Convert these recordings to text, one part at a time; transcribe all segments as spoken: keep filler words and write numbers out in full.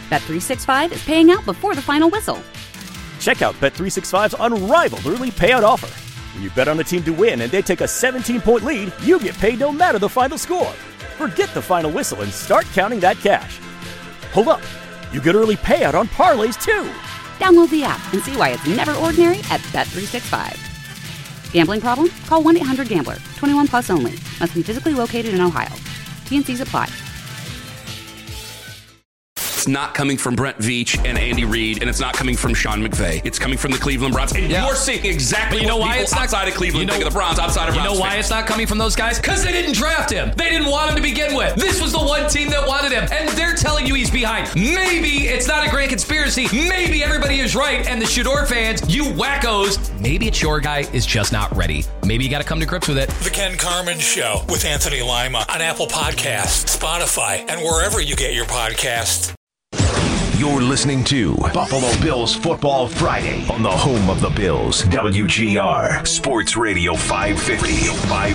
Bet three sixty-five is paying out before the final whistle. Check out Bet three sixty-five's unrivaled early payout offer. When you bet on a team to win and they take a seventeen-point lead, you get paid no matter the final score. Forget the final whistle and start counting that cash. Hold up. You get early payout on parlays, too. Download the app and see why it's never ordinary at Bet three sixty-five. Gambling problem? Call one eight hundred gambler. twenty-one plus only. Must be physically located in Ohio. T and C's apply. It's not coming from Brent Veach and Andy Reid, and it's not coming from Sean McVay. It's coming from the Cleveland Browns. And yeah. you're seeing exactly you know what why people it's not, outside of Cleveland you know, think of the Browns, outside of You Browns know why fans. it's not coming from those guys? Because they didn't draft him. They didn't want him to begin with. This was the one team that wanted him, and they're telling you he's behind. Maybe it's not a grand conspiracy. Maybe everybody is right, and the Shador fans, you wackos, maybe it's your guy is just not ready. Maybe you got to come to grips with it. The Ken Carman Show with Anthony Lima on Apple Podcasts, Spotify, and wherever you get your podcasts. You're listening to Buffalo Bills Football Friday on the home of the Bills, W G R Sports Radio five fifty. five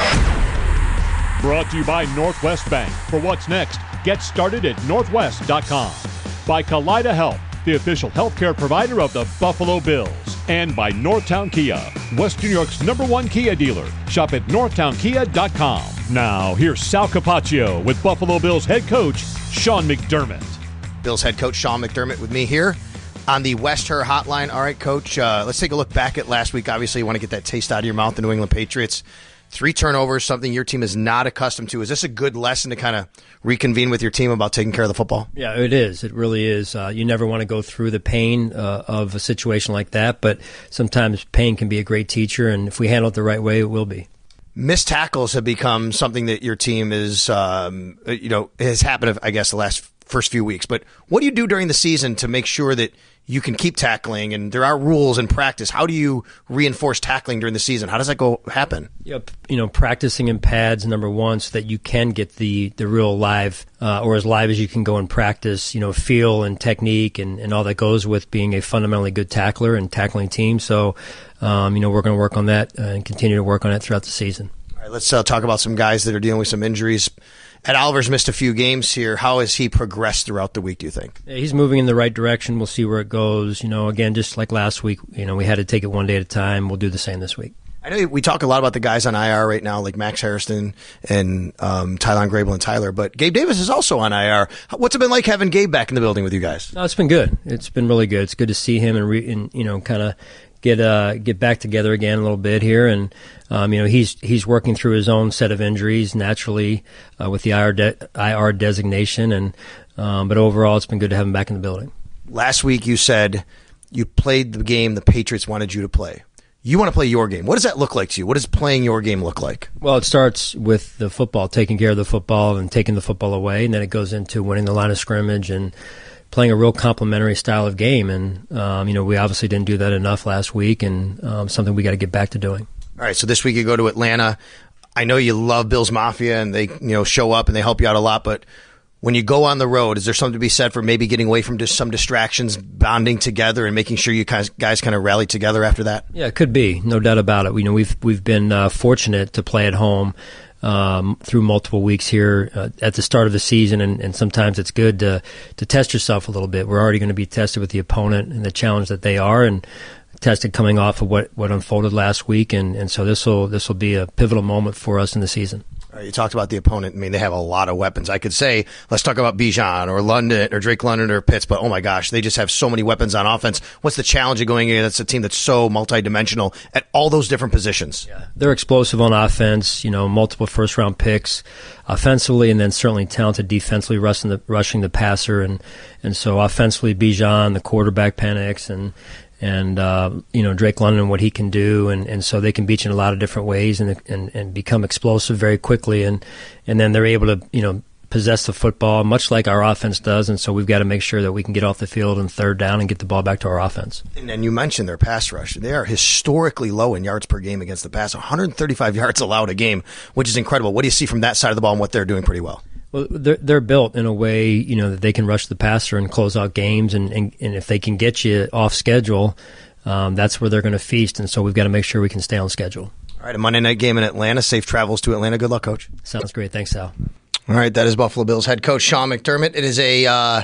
fifty. Brought to you by Northwest Bank. For what's next, get started at northwest dot com. By Kaleida Health, the official healthcare provider of the Buffalo Bills. And by Northtown Kia, West New York's number one Kia dealer. Shop at northtown kia dot com. Now, here's Sal Capaccio with Buffalo Bills head coach Sean McDermott. Bills head coach Sean McDermott with me here on the West Her Hotline. All right, Coach, uh, let's take a look back at last week. Obviously, you want to get that taste out of your mouth, the New England Patriots. Three turnovers, something your team is not accustomed to. Is this a good lesson to kind of reconvene with your team about taking care of the football? Yeah, it is. It really is. Uh, you never want to go through the pain uh, of a situation like that, but sometimes pain can be a great teacher, and if we handle it the right way, it will be. Missed tackles have become something that your team is, um, you know, has happened, I guess, the last first few weeks. But what do you do during the season to make sure that you can keep tackling? And there are rules in practice. How do you reinforce tackling during the season? How does that go happen? Yep. You know, practicing in pads, number one, so that you can get the, the real live, uh, or as live as you can go in practice, you know, feel and technique and, and all that goes with being a fundamentally good tackler and tackling team. So, um, you know, we're going to work on that and continue to work on it throughout the season. All right, let's uh, talk about some guys that are dealing with some injuries. Ed Oliver's missed a few games here. How has he progressed throughout the week, do you think? Yeah, he's moving in the right direction. We'll see where it goes. You know, again, just like last week, you know, we had to take it one day at a time. We'll do the same this week. I know we talk a lot about the guys on I R right now, like Max Harrison and um, Tylon Grable and Tyler, but Gabe Davis is also on I R. What's it been like having Gabe back in the building with you guys? No, it's been good. It's been really good. It's good to see him and, re- and you know, kind of get uh, get back together again a little bit here. And, um, you know, he's he's working through his own set of injuries naturally uh, with the I R, de- I R designation. And um, but overall, it's been good to have him back in the building. Last week you said you played the game the Patriots wanted you to play. You want to play your game. What does that look like to you? What does playing your game look like? Well, it starts with the football, taking care of the football and taking the football away, and then it goes into winning the line of scrimmage and playing a real complementary style of game. And, um, you know, we obviously didn't do that enough last week, and um, something we got to get back to doing. All right, so this week you go to Atlanta. I know you love Bills Mafia, and they, you know, show up and they help you out a lot, but when you go on the road, is there something to be said for maybe getting away from just some distractions, bonding together, and making sure you guys, guys kind of rally together after that? Yeah, it could be. No doubt about it. You know, we've we've been uh, fortunate to play at home um, through multiple weeks here uh, at the start of the season, and, and sometimes it's good to to test yourself a little bit. We're already going to be tested with the opponent and the challenge that they are, and tested coming off of what, what unfolded last week, and, and so this will this will be a pivotal moment for us in the season. All right, you talked about the opponent. I mean, they have a lot of weapons. I could say, let's talk about Bijan or London or Drake London or Pitts, but oh my gosh, they just have so many weapons on offense. What's the challenge of going against a team that's so multidimensional at all those different positions? Yeah, they're explosive on offense, you know, multiple first-round picks offensively, and then certainly talented defensively rushing the, rushing the passer. And, and so offensively, Bijan, the quarterback, Penix, and And, uh, you know, Drake London, what he can do. And, and so they can beat you in a lot of different ways and, and, and become explosive very quickly. And, and then they're able to, you know, possess the football much like our offense does. And so we've got to make sure that we can get off the field in third down and get the ball back to our offense. And then you mentioned their pass rush. They are historically low in yards per game against the pass, one hundred thirty-five yards allowed a game, which is incredible. What do you see from that side of the ball and what they're doing pretty well? Well, they're, they're built in a way, you know, that they can rush the passer and close out games. And, and, and if they can get you off schedule, Um, that's where they're going to feast, and so we've got to make sure we can stay on schedule. All right, a Monday night game in Atlanta. Safe travels to Atlanta. Good luck, Coach. Sounds great. Thanks, Sal. All right, that is Buffalo Bills head coach Sean McDermott. It is a uh,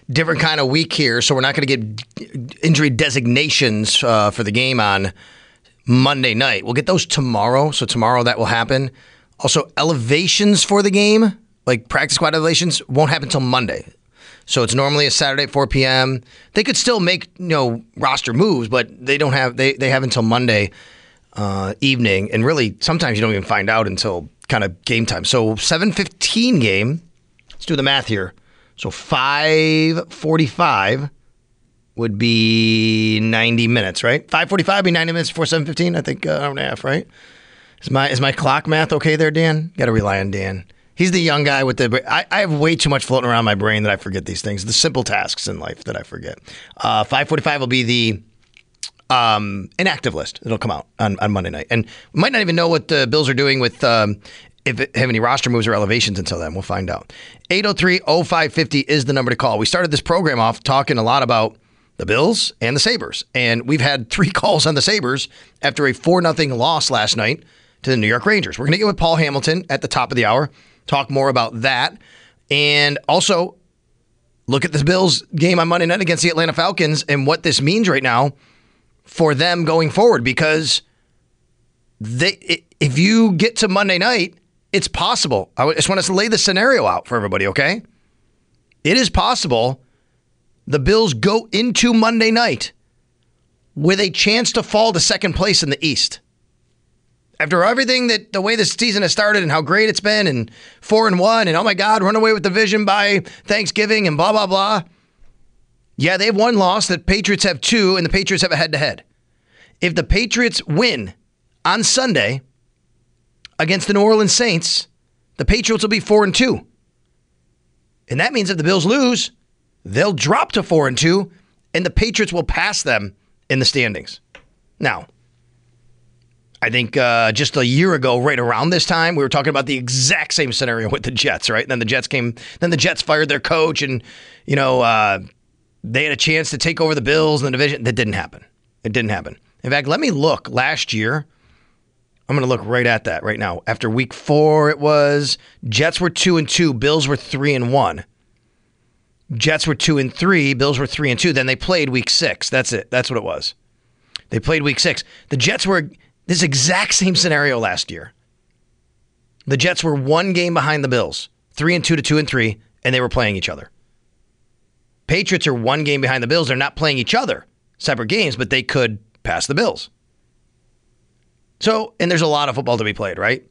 different kind of week here, so we're not going to get injury designations uh, for the game on Monday night. We'll get those tomorrow, so tomorrow that will happen. Also, elevations for the game, like practice squad elevations, won't happen until Monday. So it's normally a Saturday at four p.m. They could still make, you know, roster moves, but they don't have they, they have until Monday uh, evening, and really sometimes you don't even find out until kind of game time. So seven fifteen game. Let's do the math here. So five forty-five would be ninety minutes, right? five forty-five would be ninety minutes before seven fifteen. I think uh, hour and a half, right? Is my is my clock math okay there, Dan? Got to rely on Dan. He's the young guy with the... I, I have way too much floating around my brain that I forget these things. The simple tasks in life that I forget. Uh, five forty-five will be the um, inactive list. It'll come out on, on Monday night. And we might not even know what the Bills are doing with... Um, if it have any roster moves or elevations until then. We'll find out. eight oh three oh five five oh is the number to call. We started this program off talking a lot about the Bills and the Sabres. And we've had three calls on the Sabres after a four nothing loss last night to the New York Rangers. We're going to get with Paul Hamilton at the top of the hour. Talk more about that. And also look at the Bills game on Monday night against the Atlanta Falcons and what this means right now for them going forward. Because they, if you get to Monday night, it's possible. I just want us to lay the scenario out for everybody, okay? It is possible the Bills go into Monday night with a chance to fall to second place in the East. After everything that the way this season has started and how great it's been and four and one and oh my God, run away with the division by Thanksgiving and blah, blah, blah. Yeah, they have one loss. The Patriots have two, and the Patriots have a head-to-head. If the Patriots win on Sunday against the New Orleans Saints, the Patriots will be four and two. And that means if the Bills lose, they'll drop to four and two, and the Patriots will pass them in the standings. Now, I think uh, just a year ago, right around this time, we were talking about the exact same scenario with the Jets, right? And then the Jets came, then the Jets fired their coach, and, you know, uh, they had a chance to take over the Bills in the division. That didn't happen. It didn't happen. In fact, let me look. Last year, I'm going to look right at that right now. After week four, it was Jets were two and two, Bills were three and one. Jets were two and three, Bills were three and two. Then they played week six. That's it. That's what it was. They played week six. The Jets were this exact same scenario last year. The Jets were one game behind the Bills, three and two to two and three, and they were playing each other. Patriots are one game behind the Bills. They're not playing each other, separate games, but they could pass the Bills. So, and there's a lot of football to be played, right?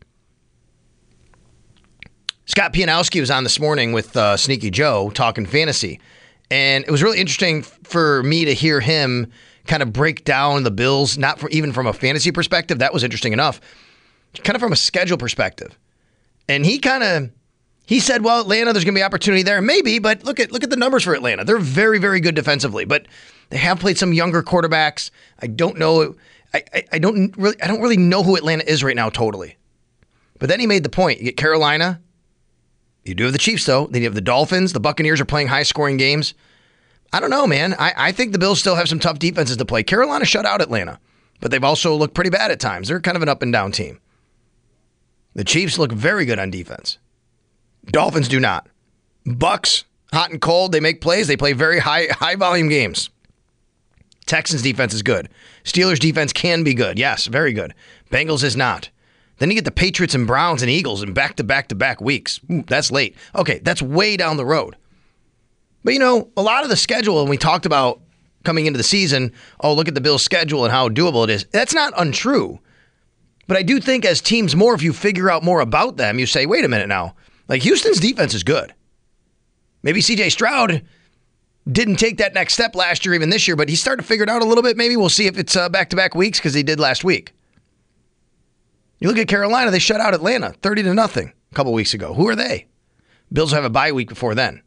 Scott Pianowski was on this morning with uh, Sneaky Joe talking fantasy, and it was really interesting for me to hear him kind of break down the Bills, not for, even from a fantasy perspective. That was interesting enough. Kind of from a schedule perspective. And he kind of, he said, well, Atlanta, there's going to be opportunity there. Maybe, but look at look at the numbers for Atlanta. They're very, very good defensively, but they have played some younger quarterbacks. I don't know. I, I, I don't really I don't really know who Atlanta is right now totally. But then he made the point. You get Carolina. You do have the Chiefs, though. Then you have the Dolphins. The Buccaneers are playing high-scoring games. I don't know, man. I, I think the Bills still have some tough defenses to play. Carolina shut out Atlanta, but they've also looked pretty bad at times. They're kind of an up-and-down team. The Chiefs look very good on defense. Dolphins do not. Bucks, hot and cold. They make plays. They play very high, high-volume games. Texans' defense is good. Steelers' defense can be good. Yes, very good. Bengals is not. Then you get the Patriots and Browns and Eagles in back-to-back-to-back weeks. Ooh, that's late. Okay, that's way down the road. But, you know, a lot of the schedule, and we talked about coming into the season, oh, look at the Bills' schedule and how doable it is. That's not untrue. But I do think as teams more, if you figure out more about them, you say, wait a minute now. Like, Houston's defense is good. Maybe C J Stroud didn't take that next step last year, even this year, but he's starting to figure it out a little bit. Maybe we'll see if it's uh, back-to-back weeks because he did last week. You look at Carolina, they shut out Atlanta thirty to nothing a couple weeks ago. Who are they? Bills will have a bye week before then.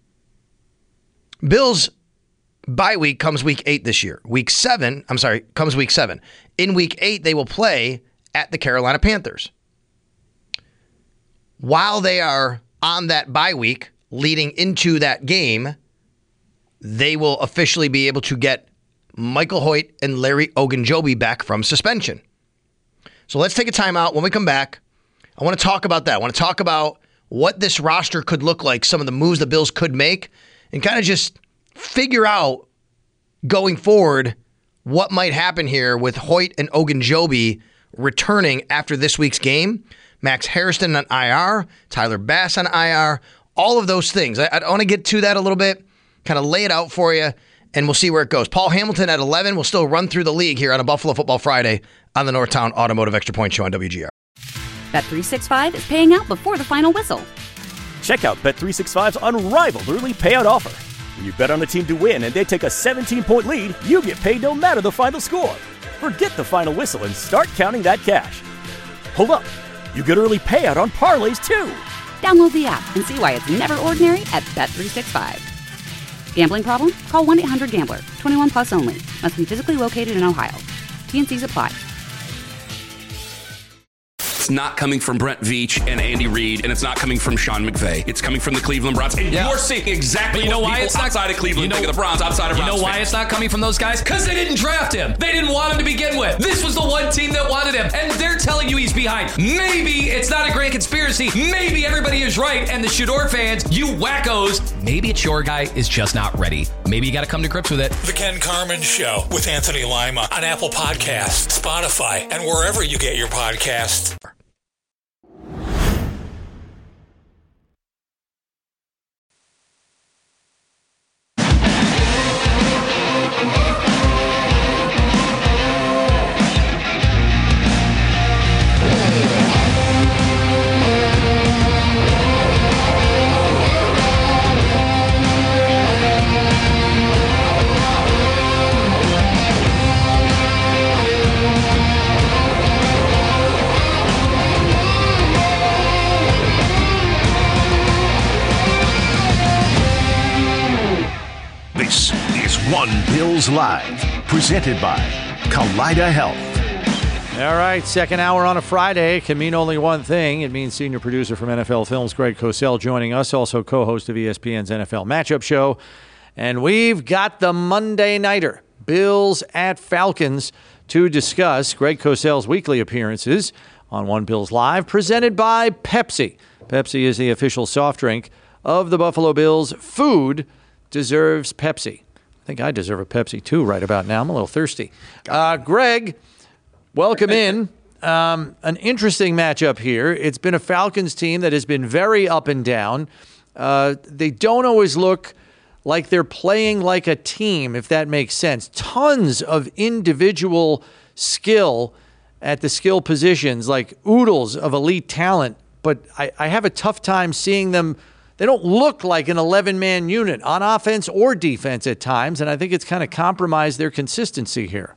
Bills bye week comes week eight this year. Week seven, I'm sorry, comes week seven. In week eight, they will play at the Carolina Panthers. While they are on that bye week, leading into that game, they will officially be able to get Michael Hoyt and Larry Ogunjobi back from suspension. So let's take a timeout. When we come back, I want to talk about that. I want to talk about what this roster could look like, some of the moves the Bills could make, and kind of just figure out going forward what might happen here with Hoyt and Ogunjobi returning after this week's game. Max Hairston on I R, Tyler Bass on I R, all of those things. I, I want to get to that a little bit, kind of lay it out for you, and we'll see where it goes. Paul Hamilton at eleven will still run through the league here on a Buffalo Football Friday on the Northtown Automotive Extra Point Show on W G R. Bet three sixty-five is paying out before the final whistle. Check out Bet three sixty-five's unrivaled early payout offer. When you bet on a team to win and they take a seventeen-point lead, you get paid no matter the final score. Forget the final whistle and start counting that cash. Hold up. You get early payout on parlays, too. Download the app and see why it's never ordinary at Bet three sixty-five. Gambling problem? Call one eight hundred gambler. twenty-one plus only. Must be physically located in Ohio. T N Cs apply. It's not coming from Brent Veach and Andy Reid, and it's not coming from Sean McVay. It's coming from the Cleveland Browns. And yeah. you're seeing exactly you know what why people it's not, outside of Cleveland you know, think of the Browns, outside of You Browns know why fans. it's not coming from those guys? Because they didn't draft him. They didn't want him to begin with. This was the one team that wanted him, and they're telling you he's behind. Maybe it's not a grand conspiracy. Maybe everybody is right, and the Shador fans, you wackos, maybe it's your guy is just not ready. Maybe you got to come to grips with it. The Ken Carman Show with Anthony Lima on Apple Podcasts, Spotify, and wherever you get your podcasts. This is One Bills Live, presented by Kaleida Health. All right, second hour on a Friday can mean only one thing. It means senior producer from N F L Films, Greg Cosell, joining us, also co-host of E S P N's N F L Matchup Show. And we've got the Monday Nighter, Bills at Falcons, to discuss. Greg Cosell's weekly appearances on One Bills Live, presented by Pepsi. Pepsi is the official soft drink of the Buffalo Bills. Food deserves Pepsi. I think I deserve a Pepsi, too, right about now. I'm a little thirsty. Uh, Greg, welcome in. Um, an interesting matchup here. It's been a Falcons team that has been very up and down. Uh, they don't always look like they're playing like a team, if that makes sense. Tons of individual skill at the skill positions, like oodles of elite talent. But I, I have a tough time seeing them. They don't look like an eleven-man unit on offense or defense at times, and I think it's kind of compromised their consistency here.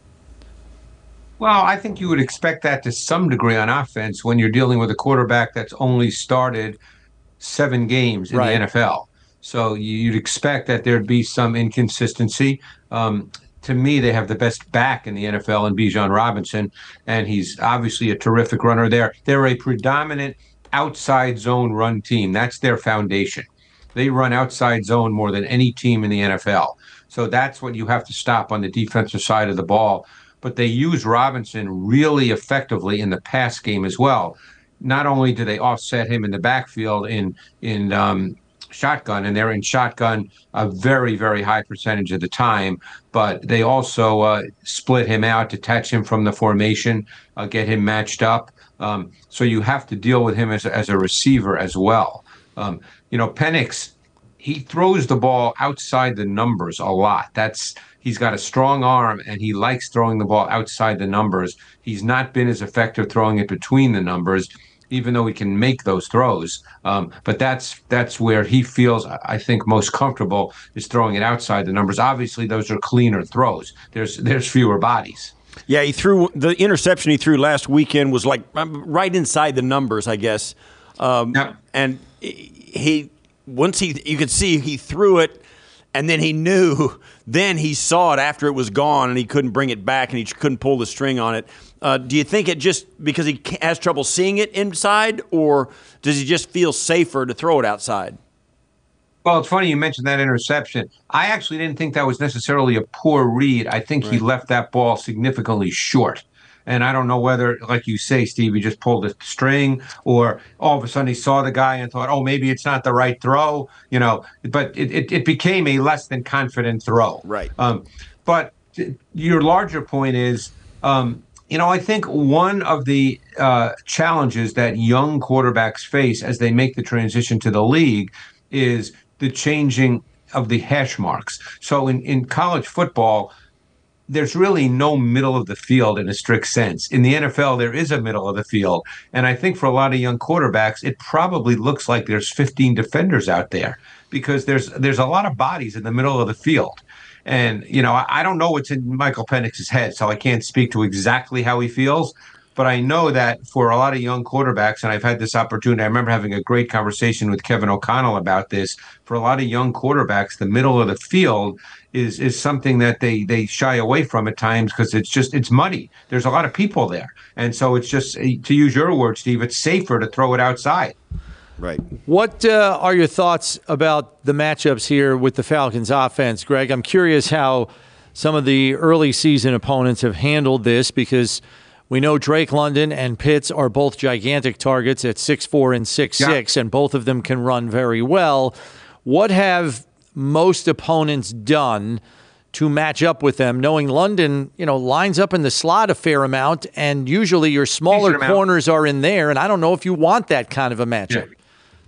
Well, I think you would expect that to some degree on offense when you're dealing with a quarterback that's only started seven games in right. the N F L. So you'd expect that there'd be some inconsistency. Um, to me, they have the best back in the N F L in Bijan Robinson, and he's obviously a terrific runner there. They're a predominant outside zone run team. That's their foundation. They run outside zone more than any team in the N F L. So that's what you have to stop on the defensive side of the ball. But they use Robinson really effectively in the pass game as well. Not only do they offset him in the backfield in in um, shotgun, and they're in shotgun a very, very high percentage of the time, but they also uh, split him out, detach him from the formation, uh, get him matched up. Um, so you have to deal with him as a, as a receiver as well. Um, you know, Penix, he throws the ball outside the numbers a lot. That's he's got a strong arm, and he likes throwing the ball outside the numbers. He's not been as effective throwing it between the numbers, even though he can make those throws. Um, but that's that's where he feels, I think, most comfortable is throwing it outside the numbers. Obviously, those are cleaner throws. There's there's fewer bodies. Yeah, he threw the interception he threw last weekend was like right inside the numbers, I guess. Um, yeah. And he once he you could see he threw it, and then he knew. Then he saw it after it was gone, and he couldn't bring it back, and he couldn't pull the string on it. Uh, do you think it just because he has trouble seeing it inside, or does he just feel safer to throw it outside? Well, it's funny you mentioned that interception. I actually didn't think that was necessarily a poor read. I think right. he left that ball significantly short. And I don't know whether, like you say, Steve, he just pulled a string, or all of a sudden he saw the guy and thought, oh, maybe it's not the right throw, you know. But it, it, it became a less than confident throw. Right. Um, but your larger point is, um, you know, I think one of the uh, challenges that young quarterbacks face as they make the transition to the league is the changing of the hash marks. So in, in college football, there's really no middle of the field in a strict sense. In the N F L, there is a middle of the field. And I think for a lot of young quarterbacks, it probably looks like there's fifteen defenders out there because there's there's a lot of bodies in the middle of the field. And, you know, I don't know what's in Michael Penix's head, so I can't speak to exactly how he feels. But I know that for a lot of young quarterbacks, and I've had this opportunity, I remember having a great conversation with Kevin O'Connell about this. For a lot of young quarterbacks, the middle of the field is is something that they they shy away from at times because it's just it's muddy. There's a lot of people there, and so it's just, to use your word, Steve, it's safer to throw it outside. Right. What uh, are your thoughts about the matchups here with the Falcons offense, Greg? I'm curious how some of the early season opponents have handled this, because we know Drake London and Pitts are both gigantic targets at six four and six six, yeah. and both of them can run very well. What have most opponents done to match up with them, knowing London, you know, lines up in the slot a fair amount, and usually your smaller corners are in there, and I don't know if you want that kind of a matchup. Yeah.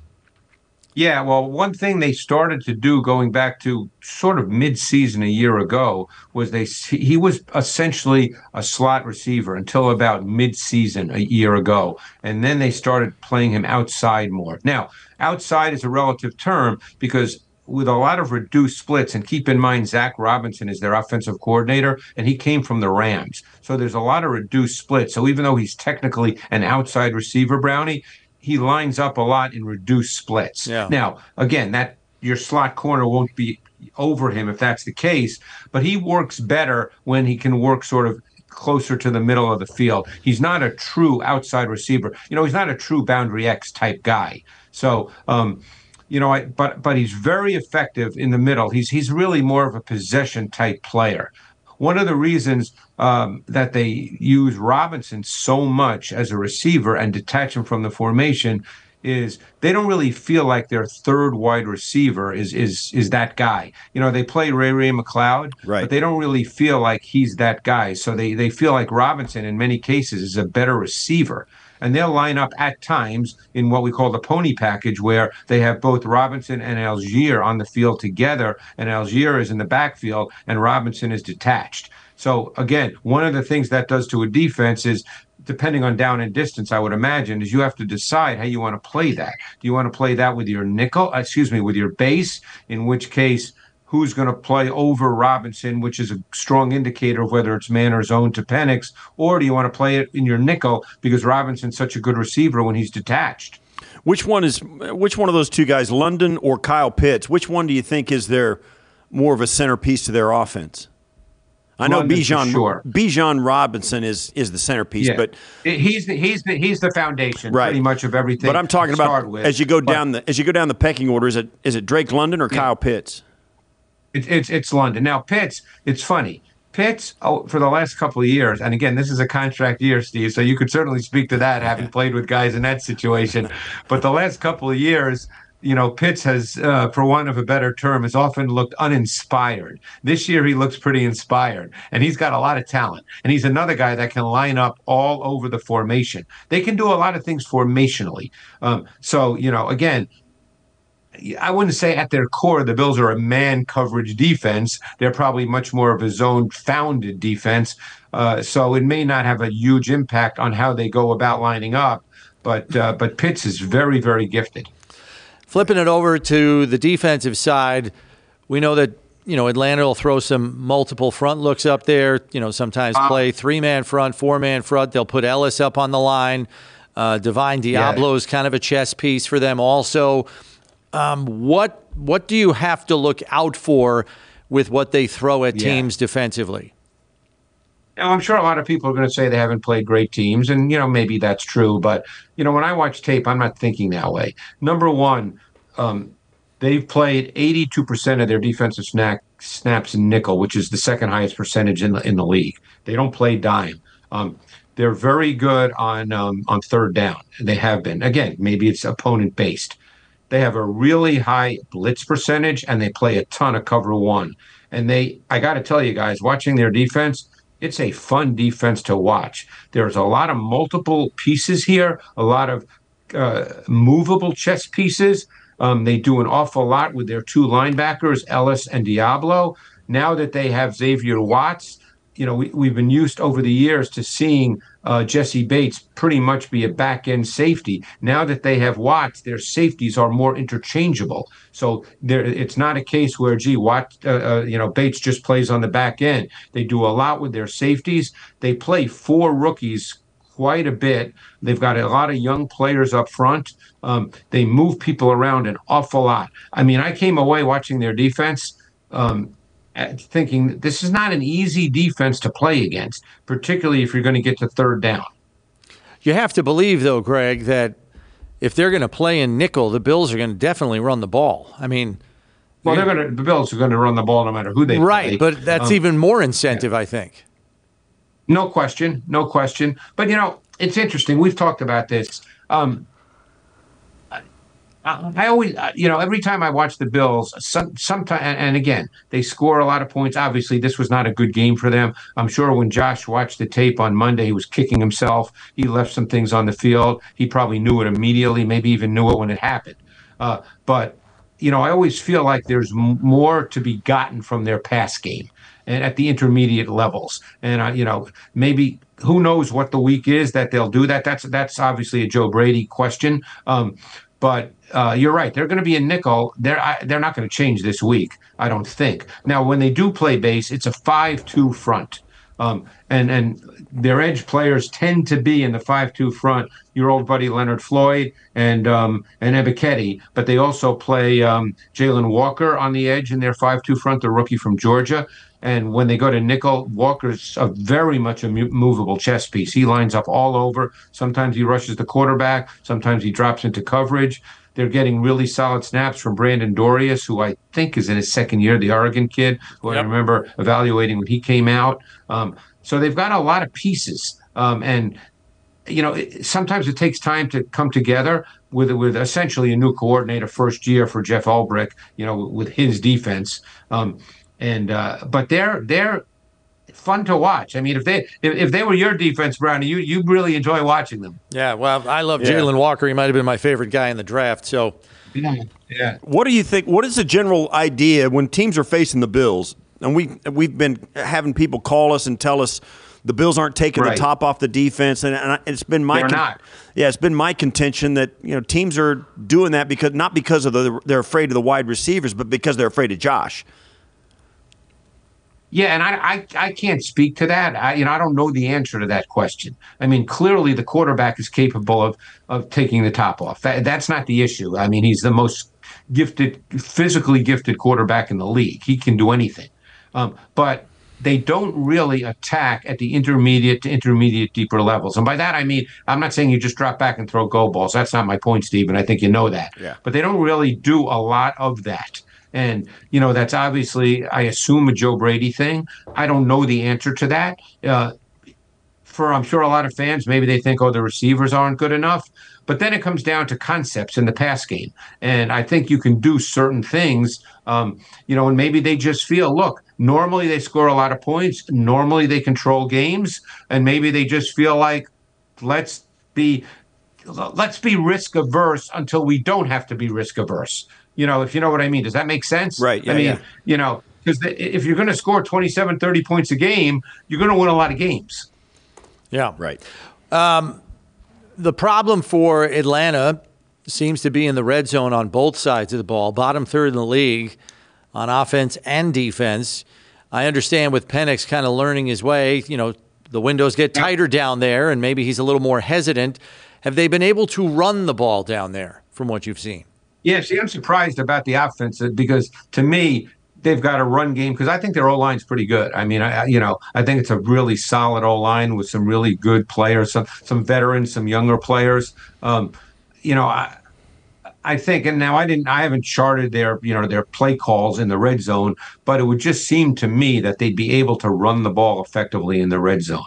Yeah, well, one thing they started to do going back to sort of mid-season a year ago was they he was essentially a slot receiver until about mid-season a year ago. And then they started playing him outside more. Now, outside is a relative term because with a lot of reduced splits, and keep in mind Zach Robinson is their offensive coordinator, and he came from the Rams. So there's a lot of reduced splits. So even though he's technically an outside receiver, Brownie, he lines up a lot in reduced splits. Yeah. Now, again, that your slot corner won't be over him if that's the case, but he works better when he can work sort of closer to the middle of the field. He's not a true outside receiver. You know, he's not a true boundary X type guy. So, um, you know, I, but but he's very effective in the middle. He's he's really more of a possession type player. One of the reasons um, that they use Robinson so much as a receiver and detach him from the formation is they don't really feel like their third wide receiver is is is that guy. You know, they play Ray Ray McCloud, right, but they don't really feel like he's that guy. So they, they feel like Robinson, in many cases, is a better receiver. And they'll line up at times in what we call the pony package, where they have both Robinson and Algier on the field together, and Algier is in the backfield and Robinson is detached. So, again, one of the things that does to a defense is, depending on down and distance, I would imagine, is you have to decide how you want to play that. Do you want to play that with your nickel, excuse me, with your base, in which case who's going to play over Robinson, which is a strong indicator of whether it's man or zone to Penix, or do you want to play it in your nickel because Robinson's such a good receiver when he's detached? Which one is which one of those two guys, London or Kyle Pitts, which one do you think is their more of a centerpiece to their offense? I know Bijan sure. Bijan Robinson is is the centerpiece, yeah. but he's the, he's the, he's the foundation, right, pretty much of everything. But I'm talking about with. as you go but, down the as you go down the pecking order. Is it is it Drake London or yeah. Kyle Pitts? It, it's it's London. Now Pitts, it's funny. Pitts, oh, for the last couple of years, and again, this is a contract year, Steve, so you could certainly speak to that, having played with guys in that situation. But the last couple of years, you know, Pitts has, uh, for want of a better term, has often looked uninspired. This year, he looks pretty inspired, and he's got a lot of talent. And he's another guy that can line up all over the formation. They can do a lot of things formationally. Um, so, you know, again, I wouldn't say at their core the Bills are a man coverage defense. They're probably much more of a zone-founded defense. Uh, so it may not have a huge impact on how they go about lining up. But uh, but Pitts is very, very gifted. Flipping it over to the defensive side, we know that, you know, Atlanta will throw some multiple front looks up there. You know, sometimes play three-man front, four-man front. They'll put Ellis up on the line. Uh, Divine Diablo yeah. is kind of a chess piece for them also. Um, what what do you have to look out for with what they throw at yeah. teams defensively? Now, I'm sure a lot of people are going to say they haven't played great teams, and, you know, maybe that's true. But, you know, when I watch tape, I'm not thinking that way. Number one, um, they've played eighty-two percent of their defensive snack, snaps in nickel, which is the second highest percentage in the in the league. They don't play dime. Um, they're very good on um, on third down. They have been. Again, maybe it's opponent based. They have a really high blitz percentage, and they play a ton of cover one. And they, I got to tell you guys, watching their defense, it's a fun defense to watch. There's a lot of multiple pieces here, a lot of uh, movable chess pieces. Um, they do an awful lot with their two linebackers, Ellis and Diablo. Now that they have Xavier Watts, you know, we, we've been used over the years to seeing uh, Jesse Bates pretty much be a back-end safety. Now that they have Watts, their safeties are more interchangeable. So there, it's not a case where, gee, Watt, uh, uh, you know, Bates just plays on the back end. They do a lot with their safeties. They play four rookies quite a bit. They've got a lot of young players up front. Um, they move people around an awful lot. I mean, I came away watching their defense um, thinking this is not an easy defense to play against, particularly if you're going to get to third down. You have to believe, though, Greg, that if they're going to play in nickel, the Bills are going to definitely run the ball. I mean, well, they're going to the Bills are going to run the ball no matter who they play. Right, but that's um, even more incentive, yeah. I think. No question, no question. But, you know, it's interesting. We've talked about this. Um, I, I always, you know, every time I watch the Bills, some, sometime, and, and again, they score a lot of points. Obviously, this was not a good game for them. I'm sure when Josh watched the tape on Monday, he was kicking himself. He left some things on the field. He probably knew it immediately, maybe even knew it when it happened. Uh, but, you know, I always feel like there's m- more to be gotten from their pass game and at the intermediate levels. And, uh, you know, maybe who knows what the week is that they'll do that. That's that's obviously a Joe Brady question. Um, but uh, you're right. They're going to be a nickel. They're I, they're not going to change this week, I don't think. Now, when they do play base, it's a five two front. Um, and, and their edge players tend to be in the five two front, your old buddy Leonard Floyd and um, and Ebiketie, but they also play um, Jalen Walker on the edge in their five two front, the rookie from Georgia. And when they go to nickel, Walker's a very much a movable chess piece. He lines up all over. Sometimes he rushes the quarterback. Sometimes he drops into coverage. They're getting really solid snaps from Brandon Dorius, who I think is in his second year, the Oregon kid, who yep. I remember evaluating when he came out. Um, so they've got a lot of pieces. Um, and, you know, it, sometimes it takes time to come together with with essentially a new coordinator first year for Jeff Ulbrich, you know, with his defense. Um And uh, but they're they're fun to watch. I mean, if they if, if they were your defense, Brownie, you you really enjoy watching them. Yeah, well, I love yeah. Jalen Walker. He might have been my favorite guy in the draft. So, yeah, yeah. What do you think? What is the general idea when teams are facing the Bills? And we we've been having people call us and tell us the Bills aren't taking right. the top off the defense, and, and it's been my they're con- not. Yeah, it's been my contention that you know teams are doing that because not because of the they're afraid of the wide receivers, but because they're afraid of Josh. Yeah, and I, I I can't speak to that. I you know I don't know the answer to that question. I mean, clearly the quarterback is capable of of taking the top off. That, that's not the issue. I mean, he's the most gifted, physically gifted quarterback in the league. He can do anything. Um, but they don't really attack at the intermediate to intermediate deeper levels. And by that, I mean, I'm not saying you just drop back and throw go balls. That's not my point, Steve, and I think you know that. Yeah. But they don't really do a lot of that. And, you know, that's obviously, I assume, a Joe Brady thing. I don't know the answer to that. Uh, for, I'm sure, a lot of fans, maybe they think, oh, the receivers aren't good enough. But then it comes down to concepts in the pass game. And I think you can do certain things, um, you know, and maybe they just feel, look, normally they score a lot of points. Normally they control games. And maybe they just feel like, let's be, let's be risk averse until we don't have to be risk averse. You know, if you know what I mean. Does that make sense? Right. Yeah, I mean, yeah. you know, because if you're going to score twenty-seven, thirty points a game, you're going to win a lot of games. Yeah. Right. Um, the problem for Atlanta seems to be in the red zone on both sides of the ball, bottom third in the league on offense and defense. I understand with Penix kind of learning his way, you know, the windows get tighter down there and maybe he's a little more hesitant. Have they been able to run the ball down there from what you've seen? Yeah, see, I'm surprised about the offense because to me, they've got a run game because I think their O-line's pretty good. I mean, I you know, I think it's a really solid O-line with some really good players, some some veterans, some younger players. Um, you know, I I think, and now I didn't, I haven't charted their you know their play calls in the red zone, but it would just seem to me that they'd be able to run the ball effectively in the red zone.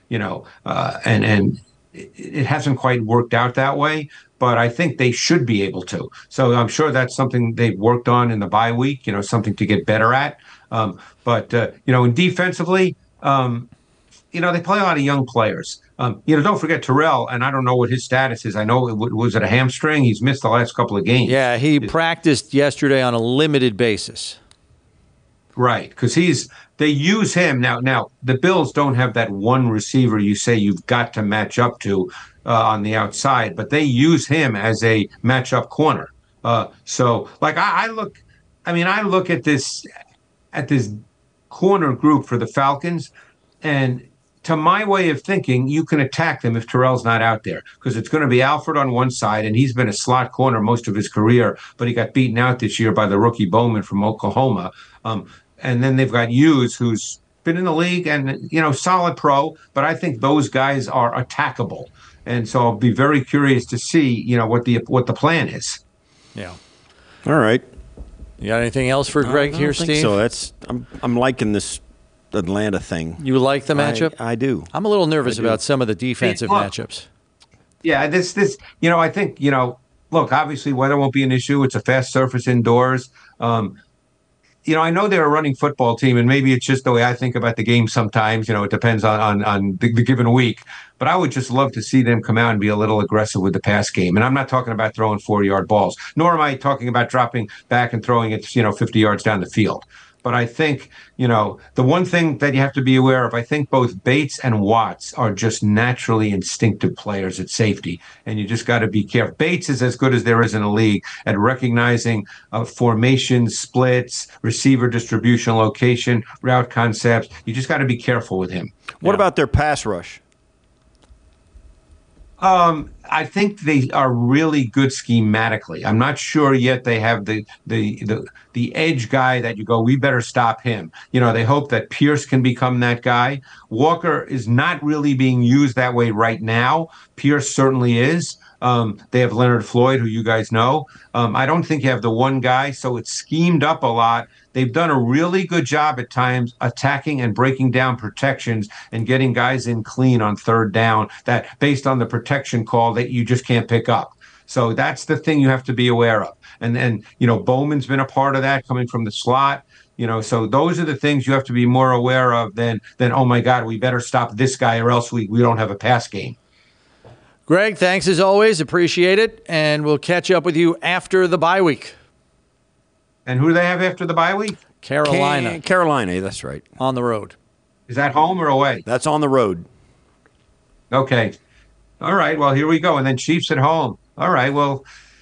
you know, uh, and and it, it hasn't quite worked out that way. But I think they should be able to. So I'm sure that's something they've worked on in the bye week. You know, something to get better at. Um, but uh, you know, and defensively, um, you know, they play a lot of young players. Um, you know, don't forget Terrell, and I don't know what his status is. I know it was it a hamstring. He's missed the last couple of games. Yeah, he practiced yesterday on a limited basis. Right, because he's they use him now. Now the Bills don't have that one receiver you say you've got to match up to uh, on the outside, but they use him as a matchup corner. Uh, so, like I, I look, I mean, I look at this at this corner group for the Falcons, and to my way of thinking, you can attack them if Terrell's not out there, because it's going to be Alfred on one side, and he's been a slot corner most of his career, but he got beaten out this year by the rookie Bowman from Oklahoma. Um, and then they've got Hughes, who's been in the league and, you know, solid pro, but I think those guys are attackable. And so I'll be very curious to see, you know, what the what the plan is. Yeah. All right. You got anything else for Greg I here, don't think Steve? So that's I'm I'm liking this Atlanta thing. You like the matchup? I, I do. I'm a little nervous I do. about some of the defensive Look, matchups. Yeah, this this you know, I think, you know, look, obviously weather won't be an issue. It's a fast surface indoors. Um, you know, I know they're a running football team, and maybe it's just the way I think about the game sometimes. You know, it depends on on, on the, the given week. But I would just love to see them come out and be a little aggressive with the pass game. And I'm not talking about throwing forty-yard balls, nor am I talking about dropping back and throwing it, you know, fifty yards down the field. But I think, you know, the one thing that you have to be aware of, I think both Bates and Watts are just naturally instinctive players at safety. And you just got to be careful. Bates is as good as there is in the league at recognizing uh, formation, splits, receiver distribution, location, route concepts. You just got to be careful with him. What about their pass rush? Um, I think they are really good schematically. I'm not sure yet they have the the the the edge guy that you go, we better stop him. You know, they hope that Pierce can become that guy. Walker is not really being used that way right now. Pierce certainly is. Um, they have Leonard Floyd, who you guys know. Um, I don't think you have the one guy, so it's schemed up a lot. They've done a really good job at times attacking and breaking down protections and getting guys in clean on third down, that based on the protection call that you just can't pick up. So that's the thing you have to be aware of. And then, you know, Bowman's been a part of that coming from the slot. You know, so those are the things you have to be more aware of than, than oh, my God, we better stop this guy or else we, we don't have a pass game. Greg, thanks as always. Appreciate it. And we'll catch up with you after the bye week. And who do they have after the bye week? Carolina. Ca- Carolina, that's right. On the road. Is that home or away? That's on the road. Okay. All right. Well, here we go. And then Chiefs at home. All right. Well,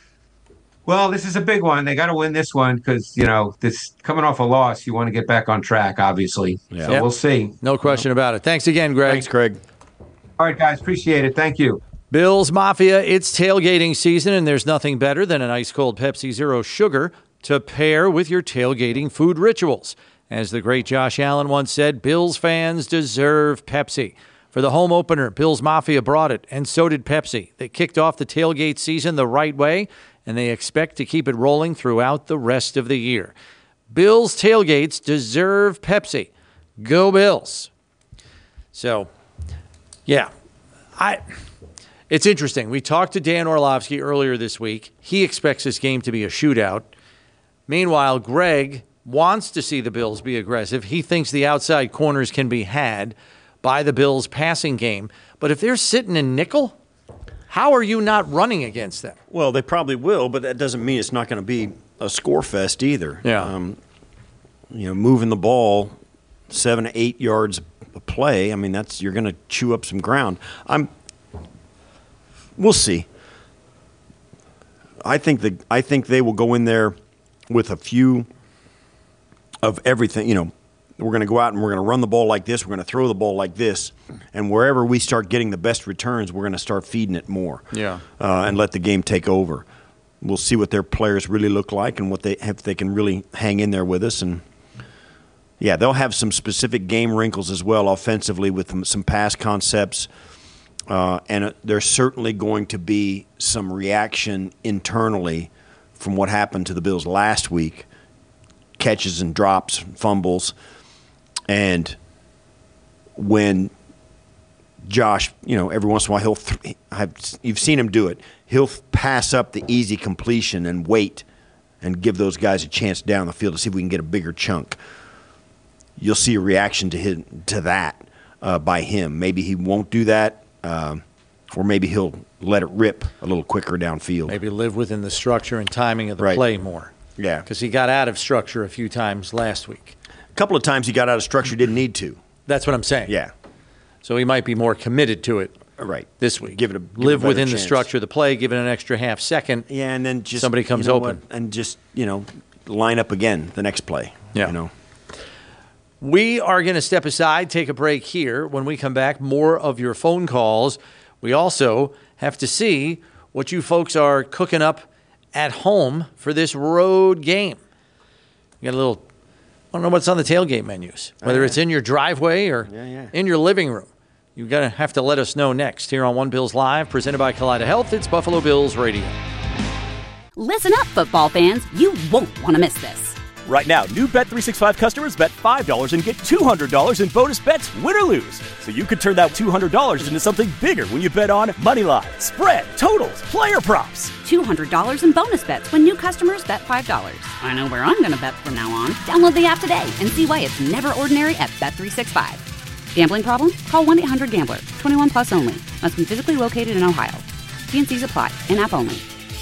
well, this is a big one. They got to win this one because, you know, this coming off a loss, you want to get back on track, obviously. Yeah. So yep. We'll see. No question about it. Thanks again, Greg. Thanks, Greg. All right, guys. Appreciate it. Thank you. Bills Mafia, it's tailgating season, and there's nothing better than an ice-cold Pepsi Zero Sugar to pair with your tailgating food rituals. As the great Josh Allen once said, Bills fans deserve Pepsi. For the home opener, Bills Mafia brought it, and so did Pepsi. They kicked off the tailgate season the right way, and they expect to keep it rolling throughout the rest of the year. Bills tailgates deserve Pepsi. Go Bills. So, yeah, I... It's interesting. We talked to Dan Orlovsky earlier this week. He expects this game to be a shootout. Meanwhile, Greg wants to see the Bills be aggressive. He thinks the outside corners can be had by the Bills' passing game. But if they're sitting in nickel, how are you not running against them? Well, they probably will, but that doesn't mean it's not going to be a score fest either. Yeah. Um, you know, moving the ball seven to eight yards a play, I mean, that's you're going to chew up some ground. I'm. We'll see. I think the I think they will go in there with a few of everything. You know, we're going to go out and we're going to run the ball like this. We're going to throw the ball like this, and wherever we start getting the best returns, we're going to start feeding it more. Yeah, uh, and let the game take over. We'll see what their players really look like and what they if they can really hang in there with us. And yeah, they'll have some specific game wrinkles as well offensively with some pass concepts. Uh, and there's certainly going to be some reaction internally from what happened to the Bills last week, catches and drops, fumbles. And when Josh, you know, every once in a while he'll th- I've, you've seen him do it. He'll pass up the easy completion and wait and give those guys a chance down the field to see if we can get a bigger chunk. You'll see a reaction to his, to that uh, by him. Maybe he won't do that, uh, or maybe he'll let it rip a little quicker downfield. Maybe live within the structure and timing of the Right. play more. Yeah. Because he got out of structure a few times last week. A couple of times he got out of structure, didn't need to. That's what I'm saying. Yeah. So he might be more committed to it right this week. Give it a give Live it a within chance. the structure of the play, give it an extra half second. Yeah, and then just somebody comes you know open. what, and just, you know, line up again the next play. Yeah. You know. We are going to step aside, take a break here. When we come back, more of your phone calls. We also have to see what you folks are cooking up at home for this road game. You got a little, I don't know what's on the tailgate menus, whether Oh, yeah. it's in your driveway or Yeah, yeah. in your living room. You're going to have to let us know next here on One Bills Live, presented by Kaleida Health. It's Buffalo Bills Radio. Listen up, football fans. You won't want to miss this. Right now, new Bet three sixty-five customers bet five dollars and get two hundred dollars in bonus bets, win or lose. So you could turn that two hundred dollars into something bigger when you bet on money line, spread, totals, player props. two hundred dollars in bonus bets when new customers bet five dollars. I know where I'm going to bet from now on. Download the app today and see why it's never ordinary at Bet three sixty-five. Gambling problem? Call one eight hundred gambler. twenty-one plus only. Must be physically located in Ohio. T and C's apply. In-app only.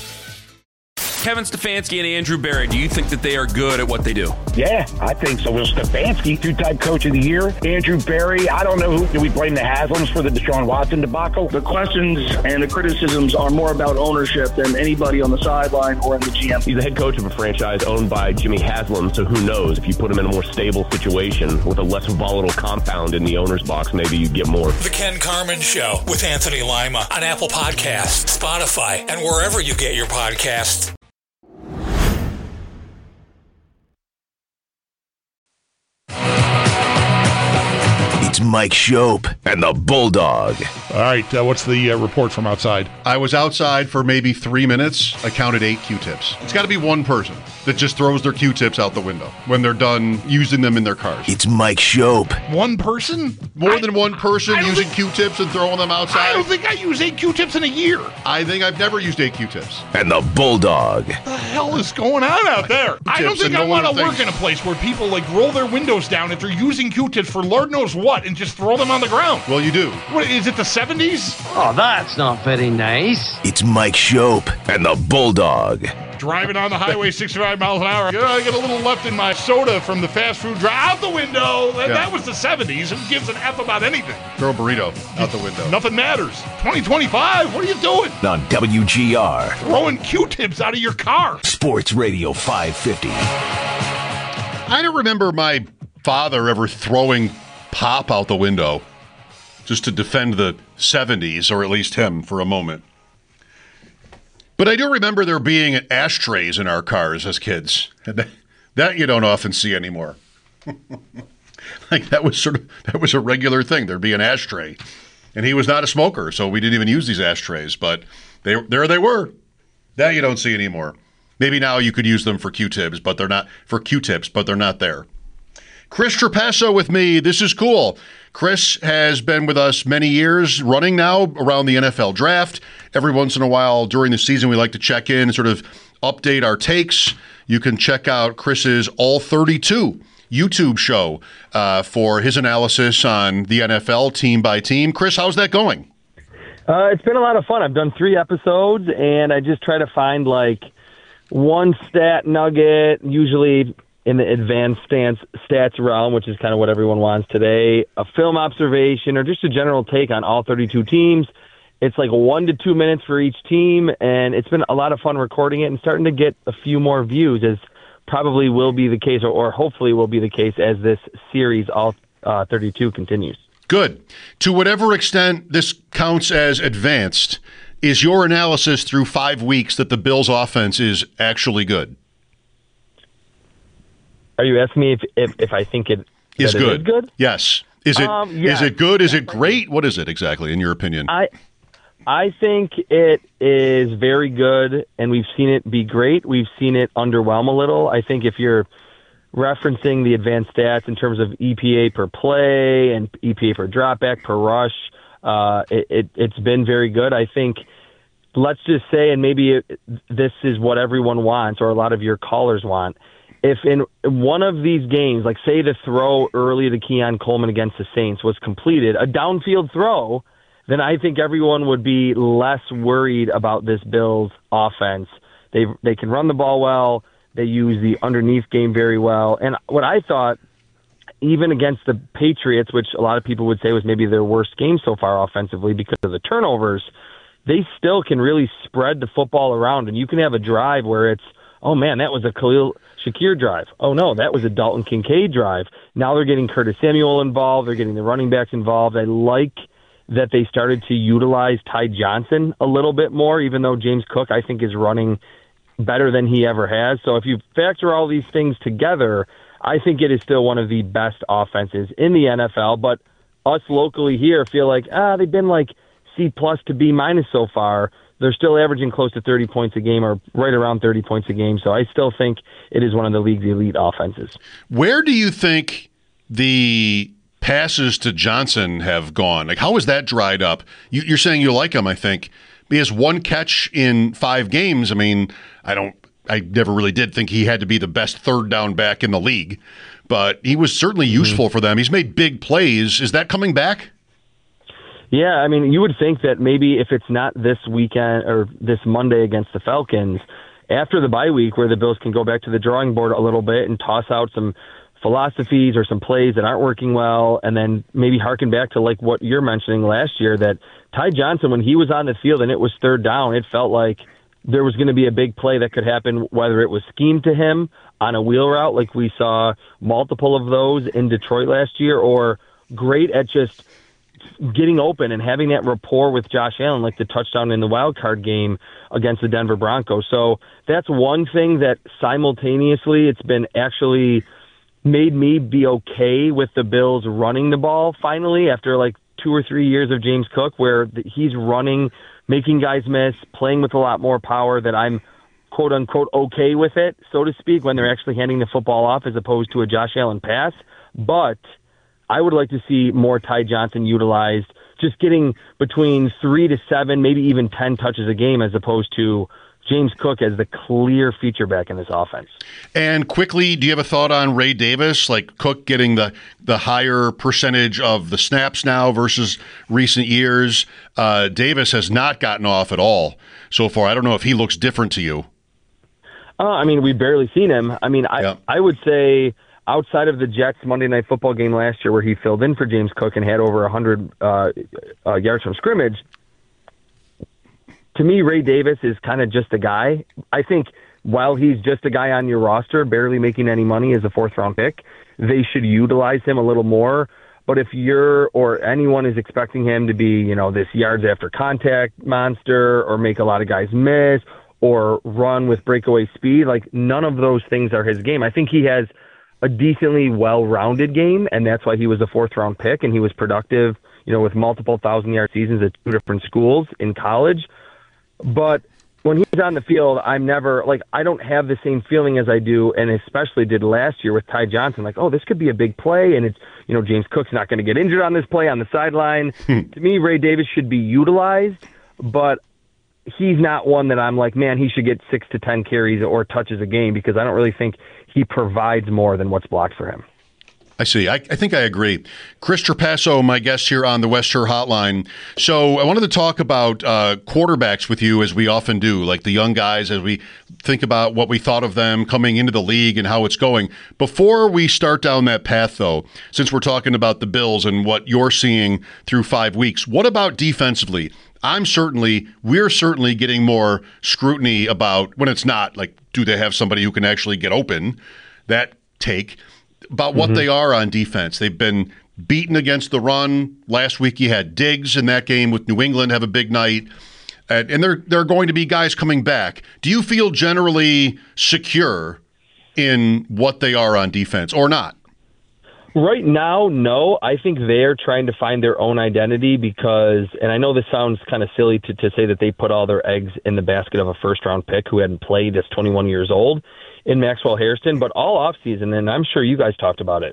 Kevin Stefanski and Andrew Berry, do you think that they are good at what they do? Yeah, I think so. Will Stefanski, two-time coach of the year. Andrew Berry, I don't know who. Do we blame the Haslams for the Deshaun Watson debacle? The questions and the criticisms are more about ownership than anybody on the sideline or in the G M. He's the head coach of a franchise owned by Jimmy Haslam, so who knows? If you put him in a more stable situation with a less volatile compound in the owner's box, maybe you get more. The Ken Carman Show with Anthony Lima on Apple Podcasts, Spotify, and wherever you get your podcasts. It's Mike Shope and the Bulldog. All right, uh, what's the uh, report from outside? I was outside for maybe three minutes. I counted eight Q-tips. It's got to be one person that just throws their Q-tips out the window when they're done using them in their cars. It's Mike Shope. One person? More I, than one person using think, Q-tips and throwing them outside? I don't think I use eight Q-tips in a year. I think I've never used eight Q-tips. And the Bulldog. What the hell is going on out there? I don't think I want to work in a place where people like roll their windows down if they're using Q-tips for Lord knows what and just throw them on the ground. Well, you do. What, is it the seventies? Oh, that's not very nice. It's Mike Shope and the Bulldog. Driving on the highway sixty-five miles an hour. You know, I get a little left in my soda from the fast food drive. Out the window. That, yeah. that was the seventies. Who gives an F about anything? Throw a burrito out the window. Nothing matters. twenty twenty-five, what are you doing? On W G R. Throwing Q-tips out of your car. Sports Radio five fifty. I don't remember my father ever throwing pop out the window just to defend the seventies, or at least him, for a moment. But I do remember there being ashtrays in our cars as kids. And that, that you don't often see anymore. Like that was sort of that was a regular thing. There'd be an ashtray. And he was not a smoker, so we didn't even use these ashtrays, but they there they were. That you don't see anymore. Maybe now you could use them for Q-tips, but they're not for Q-tips, but they're not there. Chris Trapasso with me. This is cool. Chris has been with us many years, running now around the N F L draft. Every once in a while during the season, we like to check in and sort of update our takes. You can check out Chris's All thirty-two YouTube show uh, for his analysis on the N F L team by team. Chris, how's that going? Uh, it's been a lot of fun. I've done three episodes, and I just try to find like one stat nugget, usually in the advanced stance, stats realm, which is kind of what everyone wants today, a film observation, or just a general take on all thirty-two teams. It's like one to two minutes for each team, and it's been a lot of fun recording it and starting to get a few more views, as probably will be the case, or, or hopefully will be the case as this series, all uh, thirty-two, continues. Good. To whatever extent this counts as advanced, is your analysis through five weeks that the Bills' offense is actually good? Are you asking me if if, if I think it is good? It is good? Yes. Is it um, yeah, is it good? Is it great? What is it exactly, in your opinion? I I think it is very good, and we've seen it be great. We've seen it underwhelm a little. I think if you're referencing the advanced stats in terms of E P A per play and E P A per dropback per rush, Uh, it, it, it's been very good. I think, let's just say, and maybe it, this is what everyone wants or a lot of your callers want, if in one of these games, like say the throw early to Keon Coleman against the Saints was completed, a downfield throw, then I think everyone would be less worried about this Bills offense. They they can run the ball well. They use the underneath game very well. And what I thought, even against the Patriots, which a lot of people would say was maybe their worst game so far offensively because of the turnovers, they still can really spread the football around. And you can have a drive where it's, oh, man, that was a Khalil Shakir drive. Oh, no, that was a Dalton Kincaid drive. Now they're getting Curtis Samuel involved. They're getting the running backs involved. I like that they started to utilize Ty Johnson a little bit more, even though James Cook, I think, is running better than he ever has. So if you factor all these things together, I think it is still one of the best offenses in the N F L. But us locally here feel like, ah, they've been like C plus to B minus so far. They're still averaging close to thirty points a game or right around thirty points a game. So I still think it is one of the league's elite offenses. Where do you think the passes to Johnson have gone? Like, how has that dried up? You, you're saying you like him, I think. He has one catch in five games. I mean, I don't, I never really did think he had to be the best third down back in the league, but he was certainly useful mm-hmm. for them. He's made big plays. Is that coming back? Yeah, I mean, you would think that maybe if it's not this weekend or this Monday against the Falcons, after the bye week where the Bills can go back to the drawing board a little bit and toss out some philosophies or some plays that aren't working well, and then maybe harken back to like what you're mentioning last year, that Ty Johnson, when he was on the field and it was third down, it felt like there was going to be a big play that could happen, whether it was schemed to him on a wheel route, like we saw multiple of those in Detroit last year, or great at just getting open and having that rapport with Josh Allen, like the touchdown in the wild card game against the Denver Broncos. So that's one thing that simultaneously it's been actually made me be okay with the Bills running the ball finally after like two or three years of James Cook, where he's running, making guys miss, playing with a lot more power, that I'm quote unquote okay with it, so to speak, when they're actually handing the football off as opposed to a Josh Allen pass. But I would like to see more Ty Johnson utilized, just getting between three to seven, maybe even ten touches a game, as opposed to James Cook as the clear feature back in this offense. And quickly, do you have a thought on Ray Davis? Like Cook getting the, the higher percentage of the snaps now versus recent years. Uh, Davis has not gotten off at all so far. I don't know if he looks different to you. Uh, I mean, we've barely seen him. I mean, I yeah. I would say outside of the Jets Monday Night Football game last year where he filled in for James Cook and had over one hundred uh, uh, yards from scrimmage, to me, Ray Davis is kind of just a guy. I think while he's just a guy on your roster, barely making any money as a fourth-round pick, they should utilize him a little more. But if you're or anyone is expecting him to be, you know, this yards after contact monster or make a lot of guys miss or run with breakaway speed, like none of those things are his game. I think he has a decently well-rounded game, and that's why he was a fourth-round pick, and he was productive, you know, with multiple thousand-yard seasons at two different schools in college. But when he's on the field, I'm never, like, I don't have the same feeling as I do, and especially did last year with Ty Johnson, like, oh, this could be a big play, and it's, you know, James Cook's not going to get injured on this play on the sideline. To me, Ray Davis should be utilized, but he's not one that I'm like, man, he should get six to ten carries or touches a game, because I don't really think he provides more than what's blocked for him. I see. I, I think I agree. Chris Trapasso, my guest here on the West Shore Hotline. So I wanted to talk about uh, quarterbacks with you, as we often do, like the young guys, as we think about what we thought of them coming into the league and how it's going. Before we start down that path, though, since we're talking about the Bills and what you're seeing through five weeks, what about defensively? I'm certainly, we're certainly getting more scrutiny about when it's not like, do they have somebody who can actually get open? That take. About what mm-hmm. they are on defense. They've been beaten against the run. Last week you had Diggs in that game with New England have a big night. And, and there, there are going to be guys coming back. Do you feel generally secure in what they are on defense or not? Right now, no. I think they're trying to find their own identity because, and I know this sounds kind of silly to, to say that they put all their eggs in the basket of a first-round pick who hadn't played, that's twenty-one years old, in Maxwell Hairston, but all offseason, and I'm sure you guys talked about it,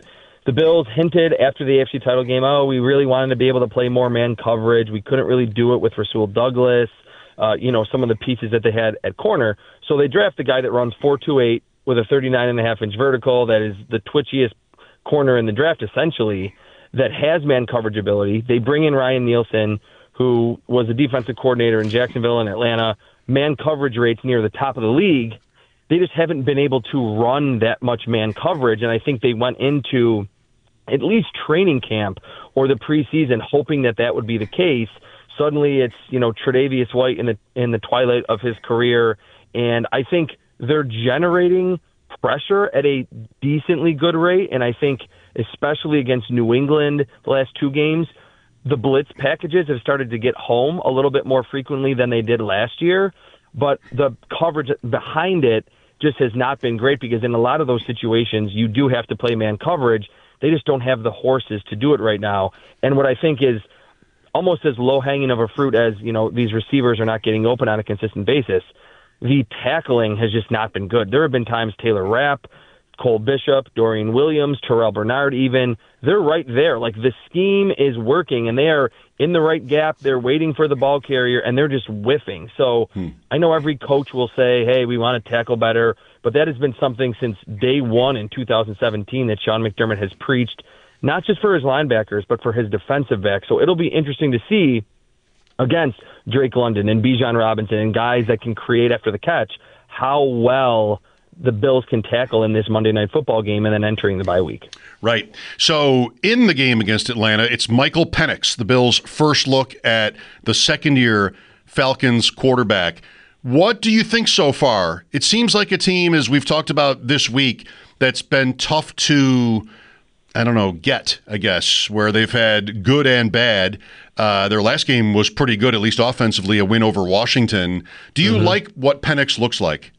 the Bills hinted after the A F C title game, oh, we really wanted to be able to play more man coverage. We couldn't really do it with Rasul Douglas, uh, you know, some of the pieces that they had at corner. So they draft a guy that runs four two eight with a thirty-nine and a half inch vertical, that is the twitchiest corner in the draft, essentially, that has man coverage ability. They bring in Ryan Nielsen, who was a defensive coordinator in Jacksonville and Atlanta, man coverage rates near the top of the league. They just haven't been able to run that much man coverage, and I think they went into at least training camp or the preseason hoping that that would be the case. Suddenly it's, you know, Tre'Davious White in the in the twilight of his career, and I think they're generating pressure at a decently good rate, and I think especially against New England the last two games, the blitz packages have started to get home a little bit more frequently than they did last year, but the coverage behind it just has not been great, because in a lot of those situations you do have to play man coverage. They just don't have the horses to do it right now. And what I think is almost as low-hanging of a fruit as, you know, these receivers are not getting open on a consistent basis, the tackling has just not been good. There have been times Taylor Rapp, Cole Bishop, Dorian Williams, Terrell Bernard even, they're right there. Like, the scheme is working, and they are in the right gap. They're waiting for the ball carrier, and they're just whiffing. So hmm. I know every coach will say, hey, we want to tackle better, but that has been something since day one in two thousand seventeen that Sean McDermott has preached, not just for his linebackers, but for his defensive backs. So it'll be interesting to see against Drake London and Bijan Robinson and guys that can create after the catch how well the Bills can tackle in this Monday Night Football game and then entering the bye week. Right. So in the game against Atlanta, it's Michael Penix, the Bills' first look at the second-year Falcons quarterback. What do you think so far? It seems like a team, as we've talked about this week, that's been tough to, I don't know, get, I guess, where they've had good and bad. Uh, their last game was pretty good, at least offensively, a win over Washington. Do you mm-hmm. like what Penix looks like?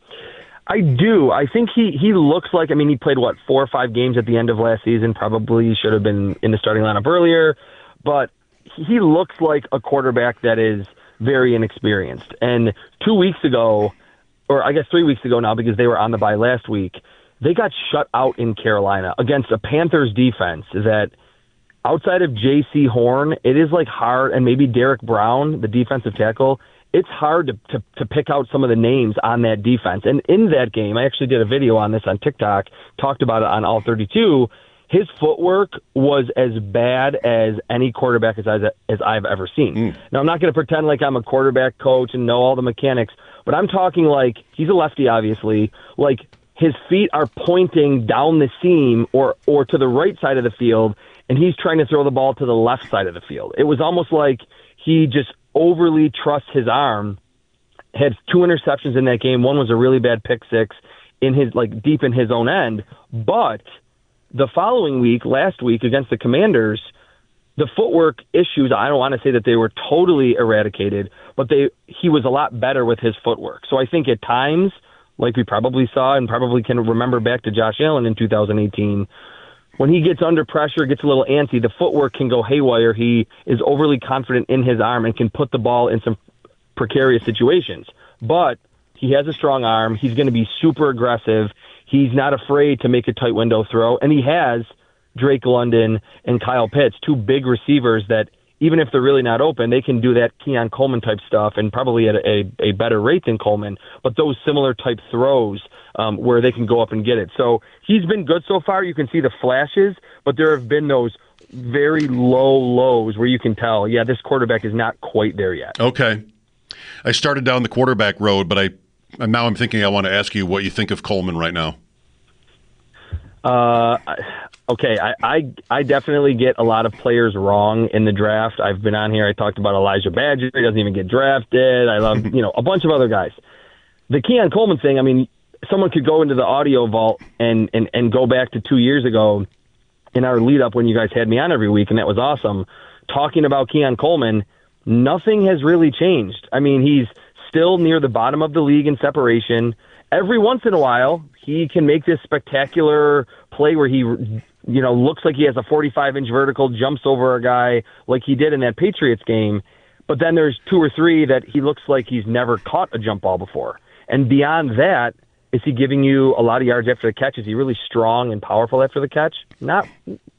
I do. I think he, he looks like, I mean, he played, what, four or five games at the end of last season, probably should have been in the starting lineup earlier, but he looks like a quarterback that is very inexperienced. And two weeks ago, or I guess three weeks ago now, because they were on the bye last week, they got shut out in Carolina against a Panthers defense that, outside of J C Horn, it is like hard, and maybe Derek Brown, the defensive tackle, it's hard to, to, to pick out some of the names on that defense. And in that game, I actually did a video on this on TikTok, talked about it on All thirty-two. His footwork was as bad as any quarterback as, I, as I've ever seen. Mm. Now, I'm not going to pretend like I'm a quarterback coach and know all the mechanics, but I'm talking like he's a lefty, obviously. Like, his feet are pointing down the seam or, or to the right side of the field, and he's trying to throw the ball to the left side of the field. It was almost like he just overly trusts his arm. Had two interceptions in that game. One was a really bad pick six in his, like, deep in his own end. But the following week, last week against the Commanders, the footwork issues, I don't want to say that they were totally eradicated, but they he was a lot better with his footwork. So I think at times, like we probably saw and probably can remember back to Josh Allen in two thousand eighteen, when he gets under pressure, gets a little antsy, the footwork can go haywire. He is overly confident in his arm and can put the ball in some precarious situations. But he has a strong arm. He's going to be super aggressive. He's not afraid to make a tight window throw. And he has Drake London and Kyle Pitts, two big receivers that, even if they're really not open, they can do that Keon Coleman type stuff, and probably at a, a better rate than Coleman, but those similar type throws um, where they can go up and get it. So he's been good so far. You can see the flashes, but there have been those very low lows where you can tell, yeah, this quarterback is not quite there yet. Okay. I started down the quarterback road, but I now I'm thinking I want to ask you what you think of Coleman right now. Uh, okay, I, I I definitely get a lot of players wrong in the draft. I've been on here. I talked about Elijah Badger. He doesn't even get drafted. I love, you know, a bunch of other guys. The Keon Coleman thing, I mean, someone could go into the audio vault and, and, and go back to two years ago in our lead-up when you guys had me on every week, and that was awesome. Talking about Keon Coleman, nothing has really changed. I mean, he's still near the bottom of the league in separation. Every once in a while, he can make this spectacular play where he, you know, looks like he has a forty-five inch vertical, jumps over a guy like he did in that Patriots game. But then there's two or three that he looks like he's never caught a jump ball before. And beyond that, Is he giving you a lot of yards after the catch? Is he really strong and powerful after the catch? Not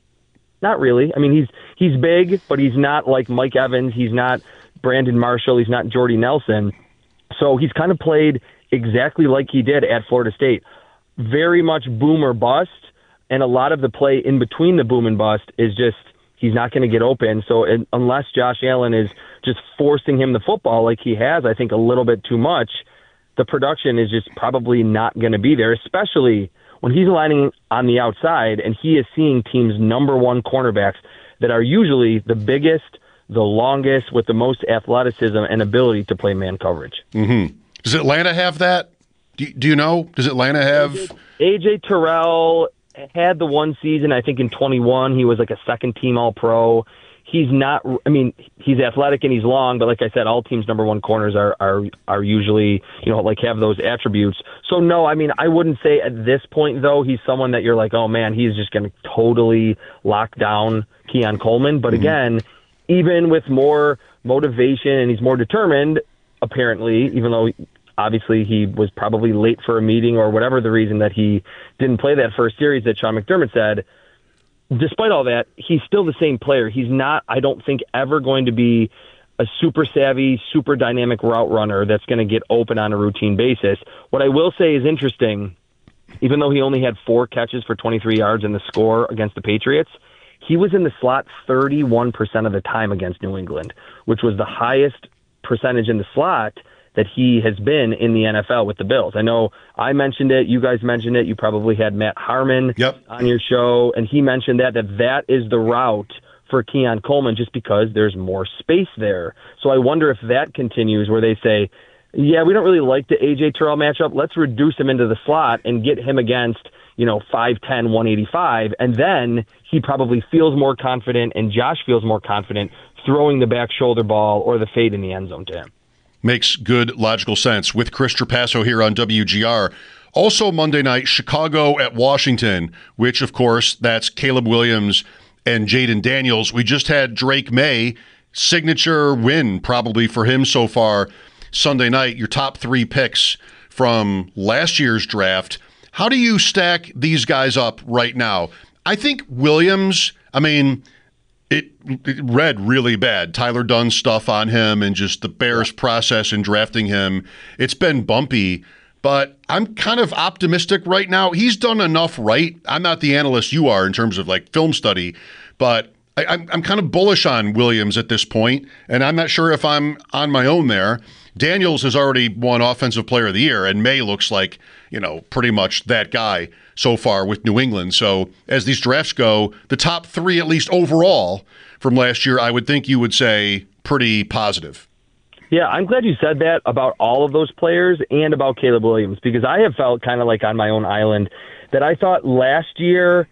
not really. I mean, he's he's big, but he's not like Mike Evans. He's not Brandon Marshall. He's not Jordy Nelson. So he's kind of played exactly like he did at Florida State. Very much boom or bust, and a lot of the play in between the boom and bust is just he's not going to get open. So it, unless Josh Allen is just forcing him the football like he has, I think, a little bit too much, the production is just probably not going to be there, especially when he's lining on the outside and he is seeing teams' number one cornerbacks that are usually the biggest, the longest, with the most athleticism and ability to play man coverage. Mm-hmm. Does Atlanta have that? Do, do you know? Does Atlanta have... A J Terrell had the one season, I think in twenty-one, he was like a second-team All-Pro. He's not, I mean, he's athletic and he's long, but like I said, all teams' number one corners are, are, are usually, you know, like have those attributes. So, no, I mean, I wouldn't say at this point, though, he's someone that you're like, oh, man, he's just going to totally lock down Keon Coleman. But mm-hmm. again, even with more motivation and he's more determined, apparently, even though obviously he was probably late for a meeting or whatever the reason that he didn't play that first series that Sean McDermott said, despite all that, he's still the same player. He's not, I don't think, ever going to be a super savvy, super dynamic route runner that's going to get open on a routine basis. What I will say is interesting, even though he only had four catches for twenty-three yards in the score against the Patriots, he was in the slot thirty-one percent of the time against New England, which was the highest percentage in the slot that he has been in the N F L with the Bills. I know I mentioned it. You guys mentioned it. You probably had Matt Harmon yep. on your show, and he mentioned that, that that is the route for Keon Coleman just because there's more space there. So I wonder if that continues where they say, yeah, we don't really like the A J Terrell matchup. Let's reduce him into the slot and get him against, you know, five ten, one eighty-five, and then he probably feels more confident and Josh feels more confident throwing the back shoulder ball or the fade in the end zone to him. Makes good, logical sense. With Chris Trapasso here on W G R. Also Monday night, Chicago at Washington, which, of course, that's Caleb Williams and Jaden Daniels. We just had Drake May, signature win probably for him so far Sunday night. Your top three picks from last year's draft. How do you stack these guys up right now? I think Williams, I mean... It, it read really bad. Tyler Dunn stuff on him and just the Bears process in drafting him. It's been bumpy, but I'm kind of optimistic right now. He's done enough right. I'm not the analyst you are in terms of like film study, but I, I'm, I'm kind of bullish on Williams at this point, and I'm not sure if I'm on my own there. Daniels has already won Offensive Player of the Year, and May looks like, you know, pretty much that guy so far with New England. So as these drafts go, the top three, at least overall, from last year, I would think you would say pretty positive. Yeah, I'm glad you said that about all of those players and about Caleb Williams, because I have felt kind of like on my own island that I thought last year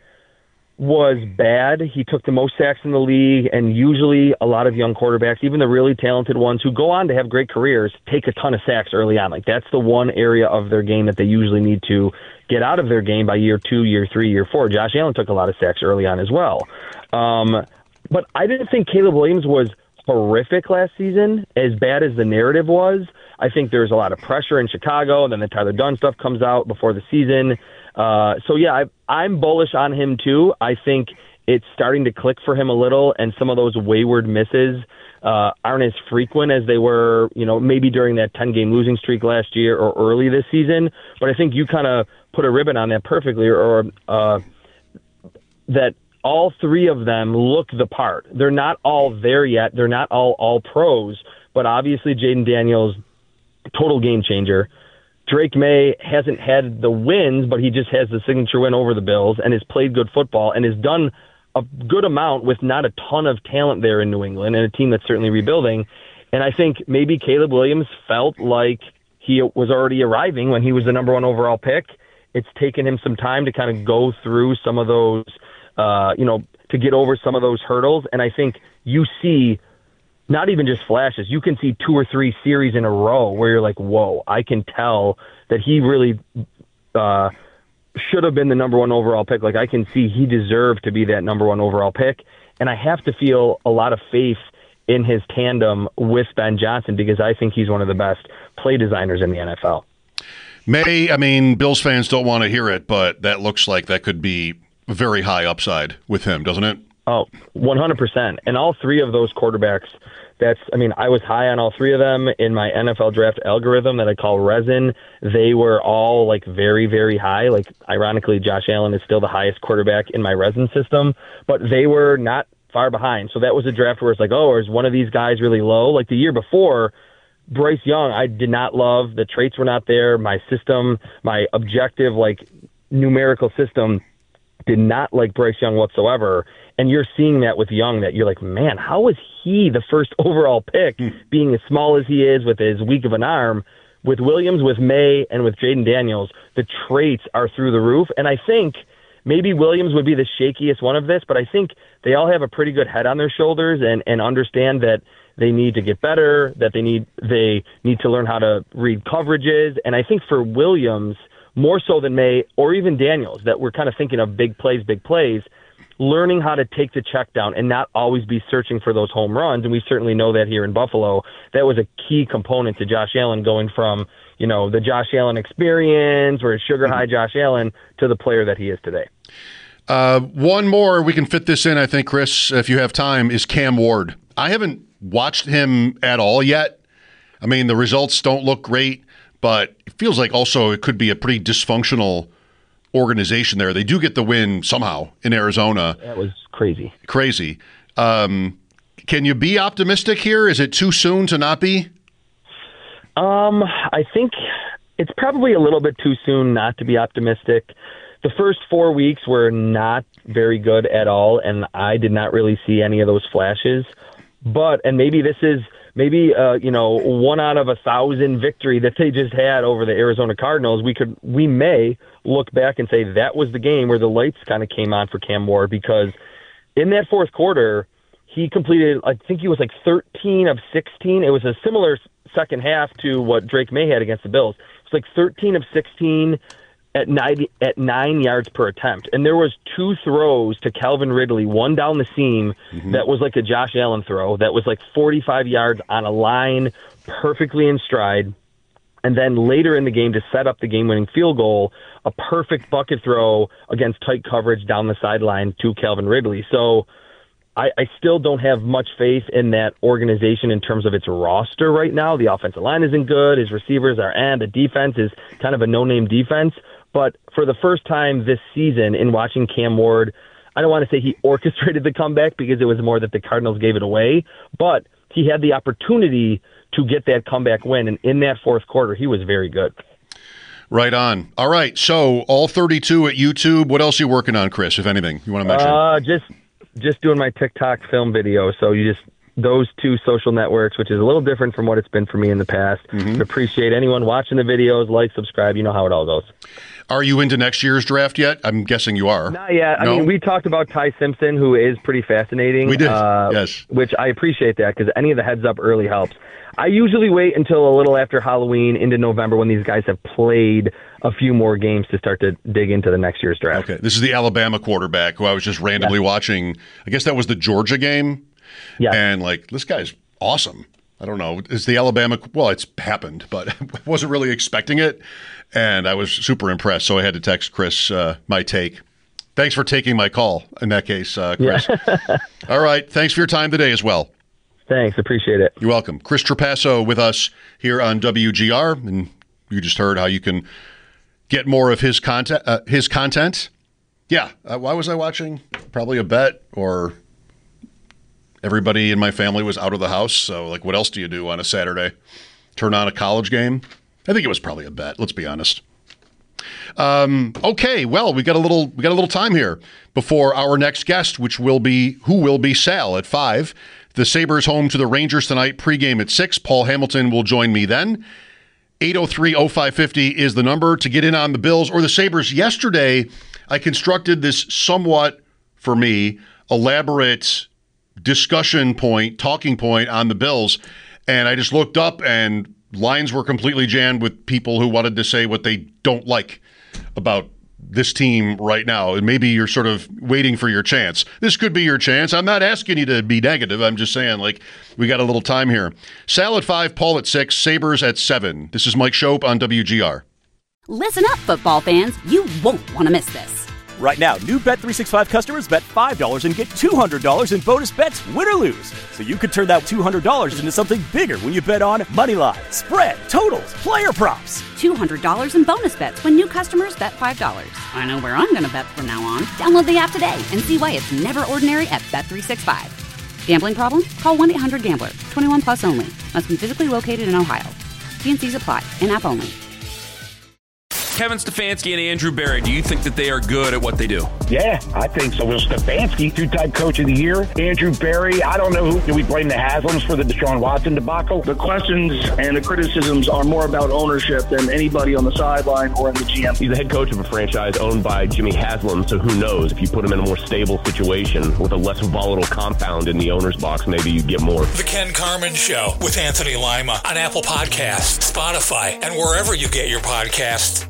was bad. He took the most sacks in the league, and usually a lot of young quarterbacks, even the really talented ones who go on to have great careers, take a ton of sacks early on. Like that's the one area of their game that they usually need to get out of their game by year two, year three, year four. Josh Allen took a lot of sacks early on as well. Um, but I didn't think Caleb Williams was horrific last season, as bad as the narrative was. I think there's a lot of pressure in Chicago, and then the Tyler Dunn stuff comes out before the season. Uh, so, yeah, I, I'm bullish on him, too. I think it's starting to click for him a little, and some of those wayward misses uh, aren't as frequent as they were, you know, maybe during that ten-game losing streak last year or early this season. But I think you kind of put a ribbon on that perfectly, or uh, that all three of them look the part. They're not all there yet. They're not all all pros, but obviously Jaden Daniels, total game changer. Drake May hasn't had the wins, but he just has the signature win over the Bills and has played good football and has done a good amount with not a ton of talent there in New England and a team that's certainly rebuilding. And I think maybe Caleb Williams felt like he was already arriving when he was the number one overall pick. It's taken him some time to kind of go through some of those, uh, you know, to get over some of those hurdles. And I think you see not even just flashes. You can see two or three series in a row where you're like, whoa, I can tell that he really uh, should have been the number one overall pick. Like, I can see he deserved to be that number one overall pick. And I have to feel a lot of faith in his tandem with Ben Johnson because I think he's one of the best play designers in the N F L. May, I mean, Bills fans don't want to hear it, but that looks like that could be a very high upside with him, doesn't it? Oh, one hundred percent. And all three of those quarterbacks, that's, I mean, I was high on all three of them in my N F L draft algorithm that I call resin. They were all like very, very high. Like, ironically, Josh Allen is still the highest quarterback in my resin system, but they were not far behind. So that was a draft where it's like, oh, is one of these guys really low? Like the year before, Bryce Young, I did not love. The traits were not there. My system, my objective, like numerical system, did not like Bryce Young whatsoever. And you're seeing that with Young, that you're like, man, how is he the first overall pick, mm. being as small as he is with as weak of an arm? With Williams, with May, and with Jaden Daniels, the traits are through the roof. And I think maybe Williams would be the shakiest one of this, but I think they all have a pretty good head on their shoulders and, and understand that they need to get better, that they need they need to learn how to read coverages. And I think for Williams, more so than May or even Daniels, that we're kind of thinking of big plays, big plays, learning how to take the check down and not always be searching for those home runs. And we certainly know that here in Buffalo. That was a key component to Josh Allen going from, you know, the Josh Allen experience or sugar high Josh Allen to the player that he is today. Uh, one more, we can fit this in, I think, Chris, if you have time, is Cam Ward. I haven't watched him at all yet. I mean, the results don't look great, but it feels like also it could be a pretty dysfunctional organization there. They do get the win somehow in Arizona. That was crazy. Crazy. Um, can you be optimistic here? Is it too soon to not be? Um, I think it's probably a little bit too soon not to be optimistic. The first four weeks were not very good at all, and I did not really see any of those flashes. But, and maybe this is maybe, uh, you know, one out of a thousand victory that they just had over the Arizona Cardinals. We could, we may look back and say that was the game where the lights kind of came on for Cam Ward, because in that fourth quarter, he completed, I think he was like thirteen of sixteen. It was a similar second half to what Drake May had against the Bills. It was like thirteen of sixteen at nine, at nine yards per attempt. And there was two throws to Calvin Ridley, one down the seam mm-hmm. that was like a Josh Allen throw that was like forty-five yards on a line, perfectly in stride. And then later in the game, to set up the game-winning field goal, a perfect bucket throw against tight coverage down the sideline to Calvin Ridley. So I, I still don't have much faith in that organization in terms of its roster right now. The offensive line isn't good. His receivers are, and the defense is kind of a no-name defense. But for the first time this season in watching Cam Ward, I don't want to say he orchestrated the comeback because it was more that the Cardinals gave it away, but he had the opportunity to get that comeback win. And in that fourth quarter, he was very good. Right on. All right. So all thirty-two at YouTube. What else are you working on, Chris, if anything you want to mention? Uh, just, just doing my TikTok film video. So you just, those two social networks, which is a little different from what it's been for me in the past. Mm-hmm. Appreciate anyone watching the videos, like, subscribe. You know how it all goes. Are you into next year's draft yet? I'm guessing you are. Not yet. No? I mean, we talked about Ty Simpson, who is pretty fascinating. We did, uh, yes. Which I appreciate that, because any of the heads up early helps. I usually wait until a little after Halloween into November when these guys have played a few more games to start to dig into the next year's draft. Okay, this is the Alabama quarterback who I was just randomly yeah. watching. I guess that was the Georgia game. Yeah. And, like, this guy's awesome. I don't know. Is the Alabama – well, it's happened, but I wasn't really expecting it, and I was super impressed, so I had to text Chris uh, my take. Thanks for taking my call in that case, uh, Chris. Yeah. All right. Thanks for your time today as well. Thanks. Appreciate it. You're welcome. Chris Trapasso with us here on W G R, and you just heard how you can get more of his content. Uh, his content. Yeah. Uh, why was I watching? Probably a bet, or everybody in my family was out of the house. So, like, what else do you do on a Saturday? Turn on a college game? I think it was probably a bet. Let's be honest. Um, okay, well, we got a little we got a little time here before our next guest, which will be who will be Sal at five. The Sabres home to the Rangers tonight, pregame at six. Paul Hamilton will join me then. eight oh three oh five fifty is the number to get in on the Bills or the Sabres. Yesterday, I constructed this somewhat, for me, elaborate discussion point, talking point on the Bills, and I just looked up and lines were completely jammed with people who wanted to say what they don't like about this team right now. And maybe you're sort of waiting for your chance. This could be your chance. I'm not asking you to be negative. I'm just saying, like, we got a little time here. Sal at five, Paul at six, Sabres at seven. This is Mike Schopp on W G R. Listen up, football fans. You won't want to miss this. Right now, new Bet three sixty-five customers bet five dollars and get two hundred dollars in bonus bets, win or lose. So you could turn that two hundred dollars into something bigger when you bet on moneyline, spread, totals, player props. two hundred dollars in bonus bets when new customers bet five dollars. I know where I'm going to bet from now on. Download the app today and see why it's never ordinary at Bet three sixty-five. Gambling problem? Call one eight hundred gambler. twenty-one plus only. Must be physically located in Ohio. T and C's apply. In-app only. Kevin Stefanski and Andrew Berry, do you think that they are good at what they do? Yeah, I think so. Will Stefanski, two-time coach of the year. Andrew Berry, I don't know who. Do we blame the Haslams for the Deshaun Watson debacle? The questions and the criticisms are more about ownership than anybody on the sideline or in the G M. He's the head coach of a franchise owned by Jimmy Haslam, so who knows? If you put him in a more stable situation with a less volatile compound in the owner's box, maybe you get more. The Ken Carman Show with Anthony Lima on Apple Podcasts, Spotify, and wherever you get your podcasts.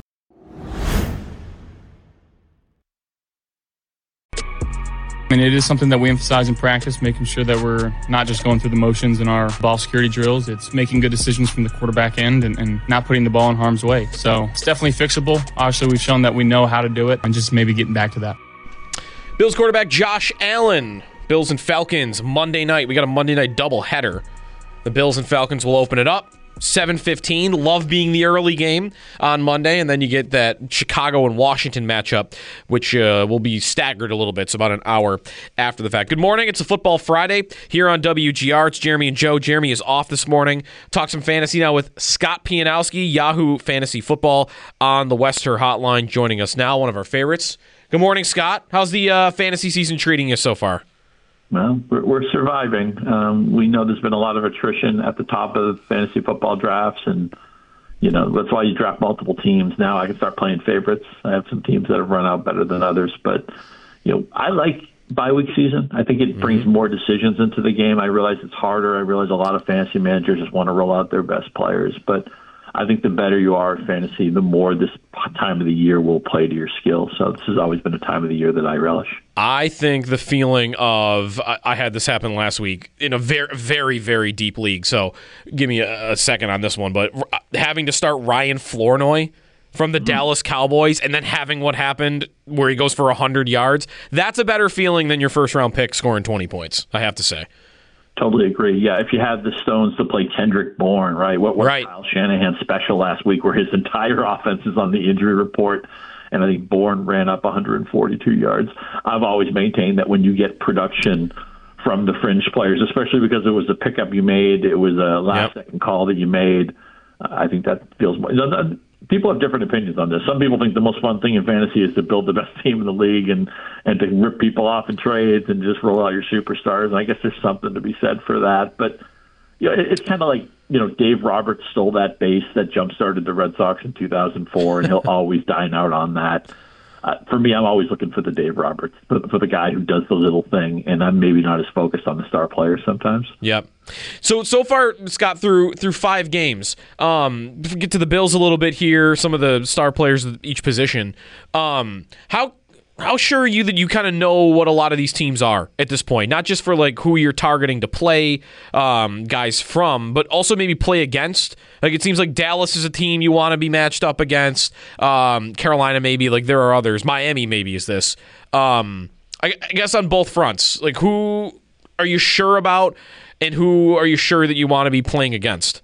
I mean, it is something that we emphasize in practice, making sure that we're not just going through the motions in our ball security drills. It's making good decisions from the quarterback end and, and not putting the ball in harm's way. So it's definitely fixable. Obviously, we've shown that we know how to do it and just maybe getting back to that. Bills quarterback Josh Allen. Bills and Falcons Monday night. We got a Monday night doubleheader. The Bills and Falcons will open it up. seven fifteen. Love being the early game on Monday, and then you get that Chicago and Washington matchup, which uh, will be staggered a little bit, so about an hour after the fact. Good morning. It's a Football Friday here on W G R. It's Jeremy and Joe. Jeremy is off this morning. Talk some fantasy now with Scott Pianowski, Yahoo Fantasy Football on the Wester Hotline, joining us now, one of our favorites. Good morning, Scott. How's the uh, fantasy season treating you so far? Well, we're, we're surviving. Um, we know there's been a lot of attrition at the top of fantasy football drafts, and you know that's why you draft multiple teams. Now I can start playing favorites. I have some teams that have run out better than others, but you know I like bye week season. I think it brings mm-hmm. more decisions into the game. I realize it's harder. I realize a lot of fantasy managers just want to roll out their best players, but I think the better you are at fantasy, the more this time of the year will play to your skill. So this has always been a time of the year that I relish. I think the feeling of I, I had this happen last week in a very, very, very deep league. So give me a, a second on this one. But having to start Ryan Flournoy from the mm-hmm. Dallas Cowboys and then having what happened where he goes for one hundred yards, that's a better feeling than your first-round pick scoring twenty points, I have to say. Totally agree. Yeah, if you have the stones to play Kendrick Bourne, right? What was right. Kyle Shanahan's special last week where his entire offense is on the injury report, and I think Bourne ran up one hundred forty-two yards. I've always maintained that when you get production from the fringe players, especially because it was a pickup you made, it was a last-second yep. call that you made, uh, I think that feels more... People have different opinions on this. Some people think the most fun thing in fantasy is to build the best team in the league and, and to rip people off in trades and just roll out your superstars. And I guess there's something to be said for that. But you know, it, it's kind of like, you know, Dave Roberts stole that base that jump-started the Red Sox in two thousand four, and he'll always dine out on that. Uh, for me, I'm always looking for the Dave Roberts, for, for the guy who does the little thing, and I'm maybe not as focused on the star players sometimes. Yep. So so far, Scott, through through five games, um, get to the Bills a little bit here, some of the star players of each position. Um, how how sure are you that you kind of know what a lot of these teams are at this point? Not just for like who you're targeting to play um, guys from, but also maybe play against. Like it seems like Dallas is a team you want to be matched up against. Um, Carolina maybe, like there are others. Miami maybe is this. Um, I, I guess on both fronts, like who are you sure about? And who are you sure that you want to be playing against?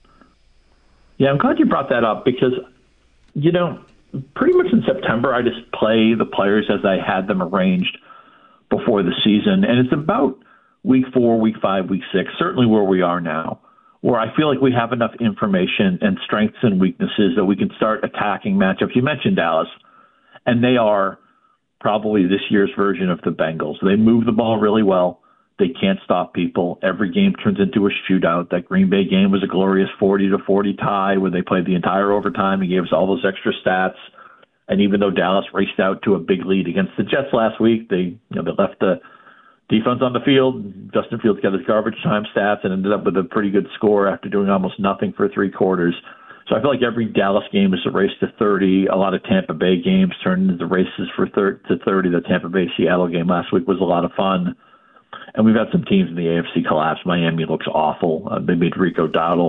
Yeah, I'm glad you brought that up because, you know, pretty much in September, I just play the players as I had them arranged before the season. And it's about week four, week five, week six, certainly where we are now, where I feel like we have enough information and strengths and weaknesses that we can start attacking matchups. You mentioned Dallas, and they are probably this year's version of the Bengals. They move the ball really well. They can't stop people. Every game turns into a shootout. That Green Bay game was a glorious forty to forty tie where they played the entire overtime and gave us all those extra stats. And even though Dallas raced out to a big lead against the Jets last week, they you know they left the defense on the field. Justin Fields got his garbage time stats and ended up with a pretty good score after doing almost nothing for three quarters. So I feel like every Dallas game is a race to thirty. A lot of Tampa Bay games turned into races for thir- to thirty. The Tampa Bay-Seattle game last week was a lot of fun. And we've had some teams in the A F C collapse. Miami looks awful. Uh, they made Rico Dowdle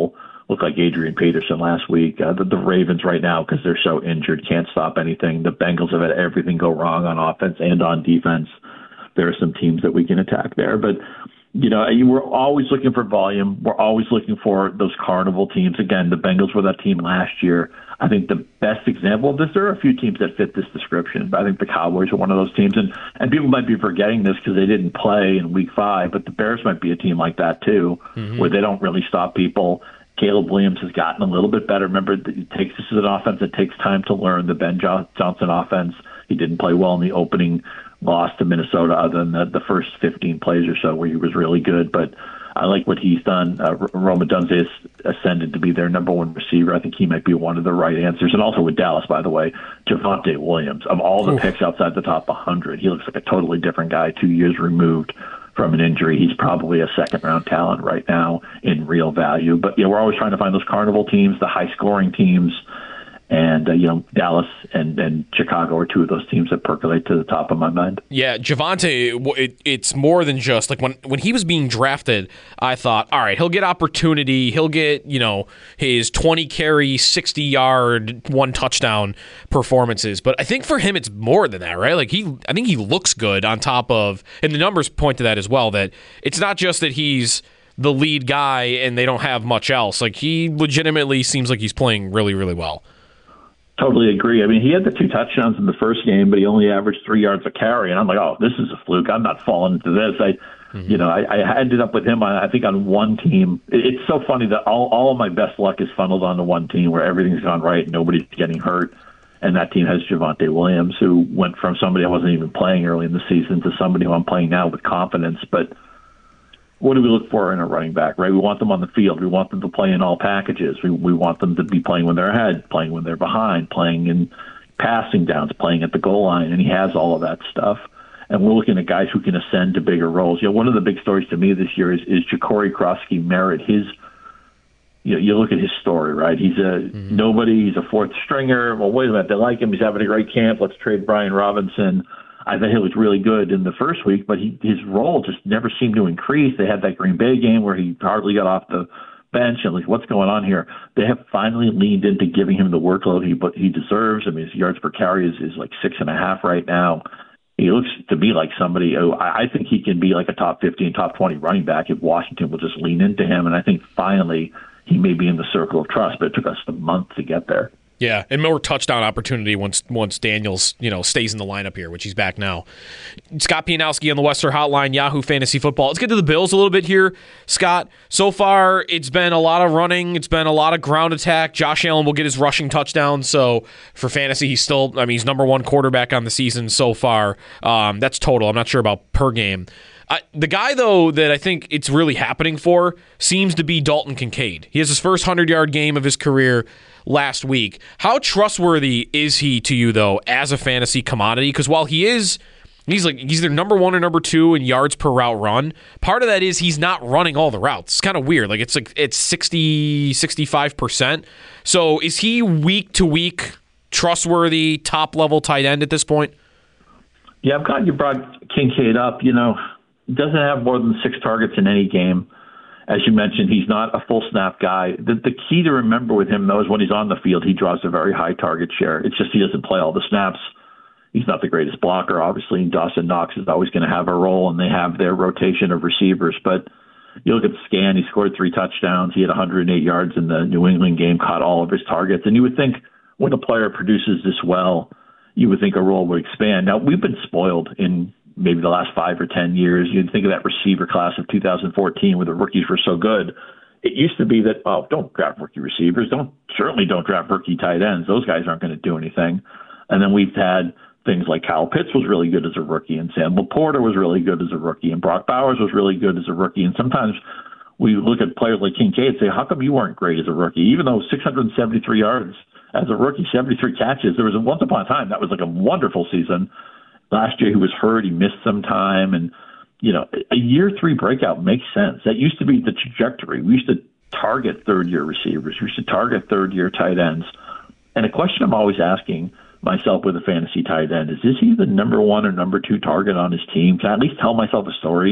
look like Adrian Peterson last week. Uh, the, the Ravens right now, because they're so injured, can't stop anything. The Bengals have had everything go wrong on offense and on defense. There are some teams that we can attack there. But, you know, we're always looking for volume. We're always looking for those carnival teams. Again, the Bengals were that team last year. I think the best example of this, there are a few teams that fit this description, but I think the Cowboys are one of those teams. And, and people might be forgetting this because they didn't play in week five, but the Bears might be a team like that too, mm-hmm. where they don't really stop people. Caleb Williams has gotten a little bit better. Remember, it takes this is an offense that takes time to learn. The Ben Johnson offense, he didn't play well in the opening loss to Minnesota other than the, the first fifteen plays or so where he was really good. But I like what he's done. Uh, Rome Odunze has ascended to be their number one receiver. I think he might be one of the right answers. And also with Dallas, by the way, Javonte Williams. Of all the Oof. picks outside the top one hundred, he looks like a totally different guy, two years removed from an injury. He's probably a second-round talent right now in real value. But, yeah, we're always trying to find those carnival teams, the high-scoring teams. And, uh, you know, Dallas and, and Chicago are two of those teams that percolate to the top of my mind. Yeah, Javonte, it, it's more than just, like, when, when he was being drafted, I thought, all right, he'll get opportunity. He'll get, you know, his twenty-carry, sixty-yard, one-touchdown performances. But I think for him it's more than that, right? Like, he, I think he looks good on top of, and the numbers point to that as well, that it's not just that he's the lead guy and they don't have much else. Like, he legitimately seems like he's playing really, really well. Totally agree. I mean, he had the two touchdowns in the first game, but he only averaged three yards a carry. And I'm like, oh, this is a fluke. I'm not falling into this. I, mm-hmm. you know, I, I ended up with him, on, I think, on one team. It's so funny that all, all of my best luck is funneled onto one team where everything's gone right and nobody's getting hurt. And that team has Javonte Williams, who went from somebody I wasn't even playing early in the season to somebody who I'm playing now with confidence. But what do we look for in a running back, right? We want them on the field. We want them to play in all packages. We we want them to be playing when they're ahead, playing when they're behind, playing in passing downs, playing at the goal line, and he has all of that stuff. And we're looking at guys who can ascend to bigger roles. You know, one of the big stories to me this year is, is Ja'Cory Krosky Merritt. His, you know, you look at his story, right? He's a mm-hmm. nobody. He's a fourth stringer. Well, wait a minute. They like him. He's having a great camp. Let's trade Brian Robinson. I thought he was really good in the first week, but he, his role just never seemed to increase. They had that Green Bay game where he hardly got off the bench, and like, what's going on here? They have finally leaned into giving him the workload he but he deserves. I mean, his yards per carry is, is like six and a half right now. He looks to be like somebody who I think he can be like a top fifteen, top twenty running back if Washington will just lean into him. And I think finally he may be in the circle of trust, but it took us a month to get there. Yeah, and more touchdown opportunity once once Daniels, you know, stays in the lineup here, which he's back now. Scott Pianowski on the Western Hotline, Yahoo Fantasy Football. Let's get to the Bills a little bit here, Scott. So far, it's been a lot of running. It's been a lot of ground attack. Josh Allen will get his rushing touchdown. So for fantasy, he's still, I mean, he's number one quarterback on the season so far. Um, that's total. I'm not sure about per game. Uh, the guy, though, that I think it's really happening for seems to be Dalton Kincaid. He has his first hundred-yard game of his career last week. How trustworthy is he to you, though, as a fantasy commodity? Because while he is, he's like he's their number one or number two in yards per route run, part of that is he's not running all the routes. It's kind of weird. Like it's like it's sixty, sixty-five percent. So is he week to week trustworthy, top-level tight end at this point? Yeah, I'm glad you brought Kincaid up. You know, doesn't have more than six targets in any game. As you mentioned, he's not a full snap guy. The, the key to remember with him, though, is when he's on the field, he draws a very high target share. It's just he doesn't play all the snaps. He's not the greatest blocker, obviously. And Dawson Knox is always going to have a role, and they have their rotation of receivers. But you look at the scan, he scored three touchdowns. He had one hundred eight yards in the New England game, caught all of his targets. And you would think when a player produces this well, you would think a role would expand. Now, we've been spoiled in maybe the last five or ten years. You'd think of that receiver class of two thousand fourteen where the rookies were so good. It used to be that, oh, don't draft rookie receivers. Don't certainly don't draft rookie tight ends. Those guys aren't going to do anything. And then we've had things like Kyle Pitts was really good as a rookie, and Sam Laporta was really good as a rookie, and Brock Bowers was really good as a rookie. And sometimes we look at players like Kincaid and say, how come you weren't great as a rookie? Even though six hundred seventy-three yards as a rookie, seventy-three catches, there was a, once upon a time that was like a wonderful season. Last year he was hurt, he missed some time, and you know, a year three breakout makes sense. That used to be the trajectory. We used to target third-year receivers. We used to target third-year tight ends. And a question I'm always asking myself with a fantasy tight end is, is he the number one or number two target on his team? Can I at least tell myself a story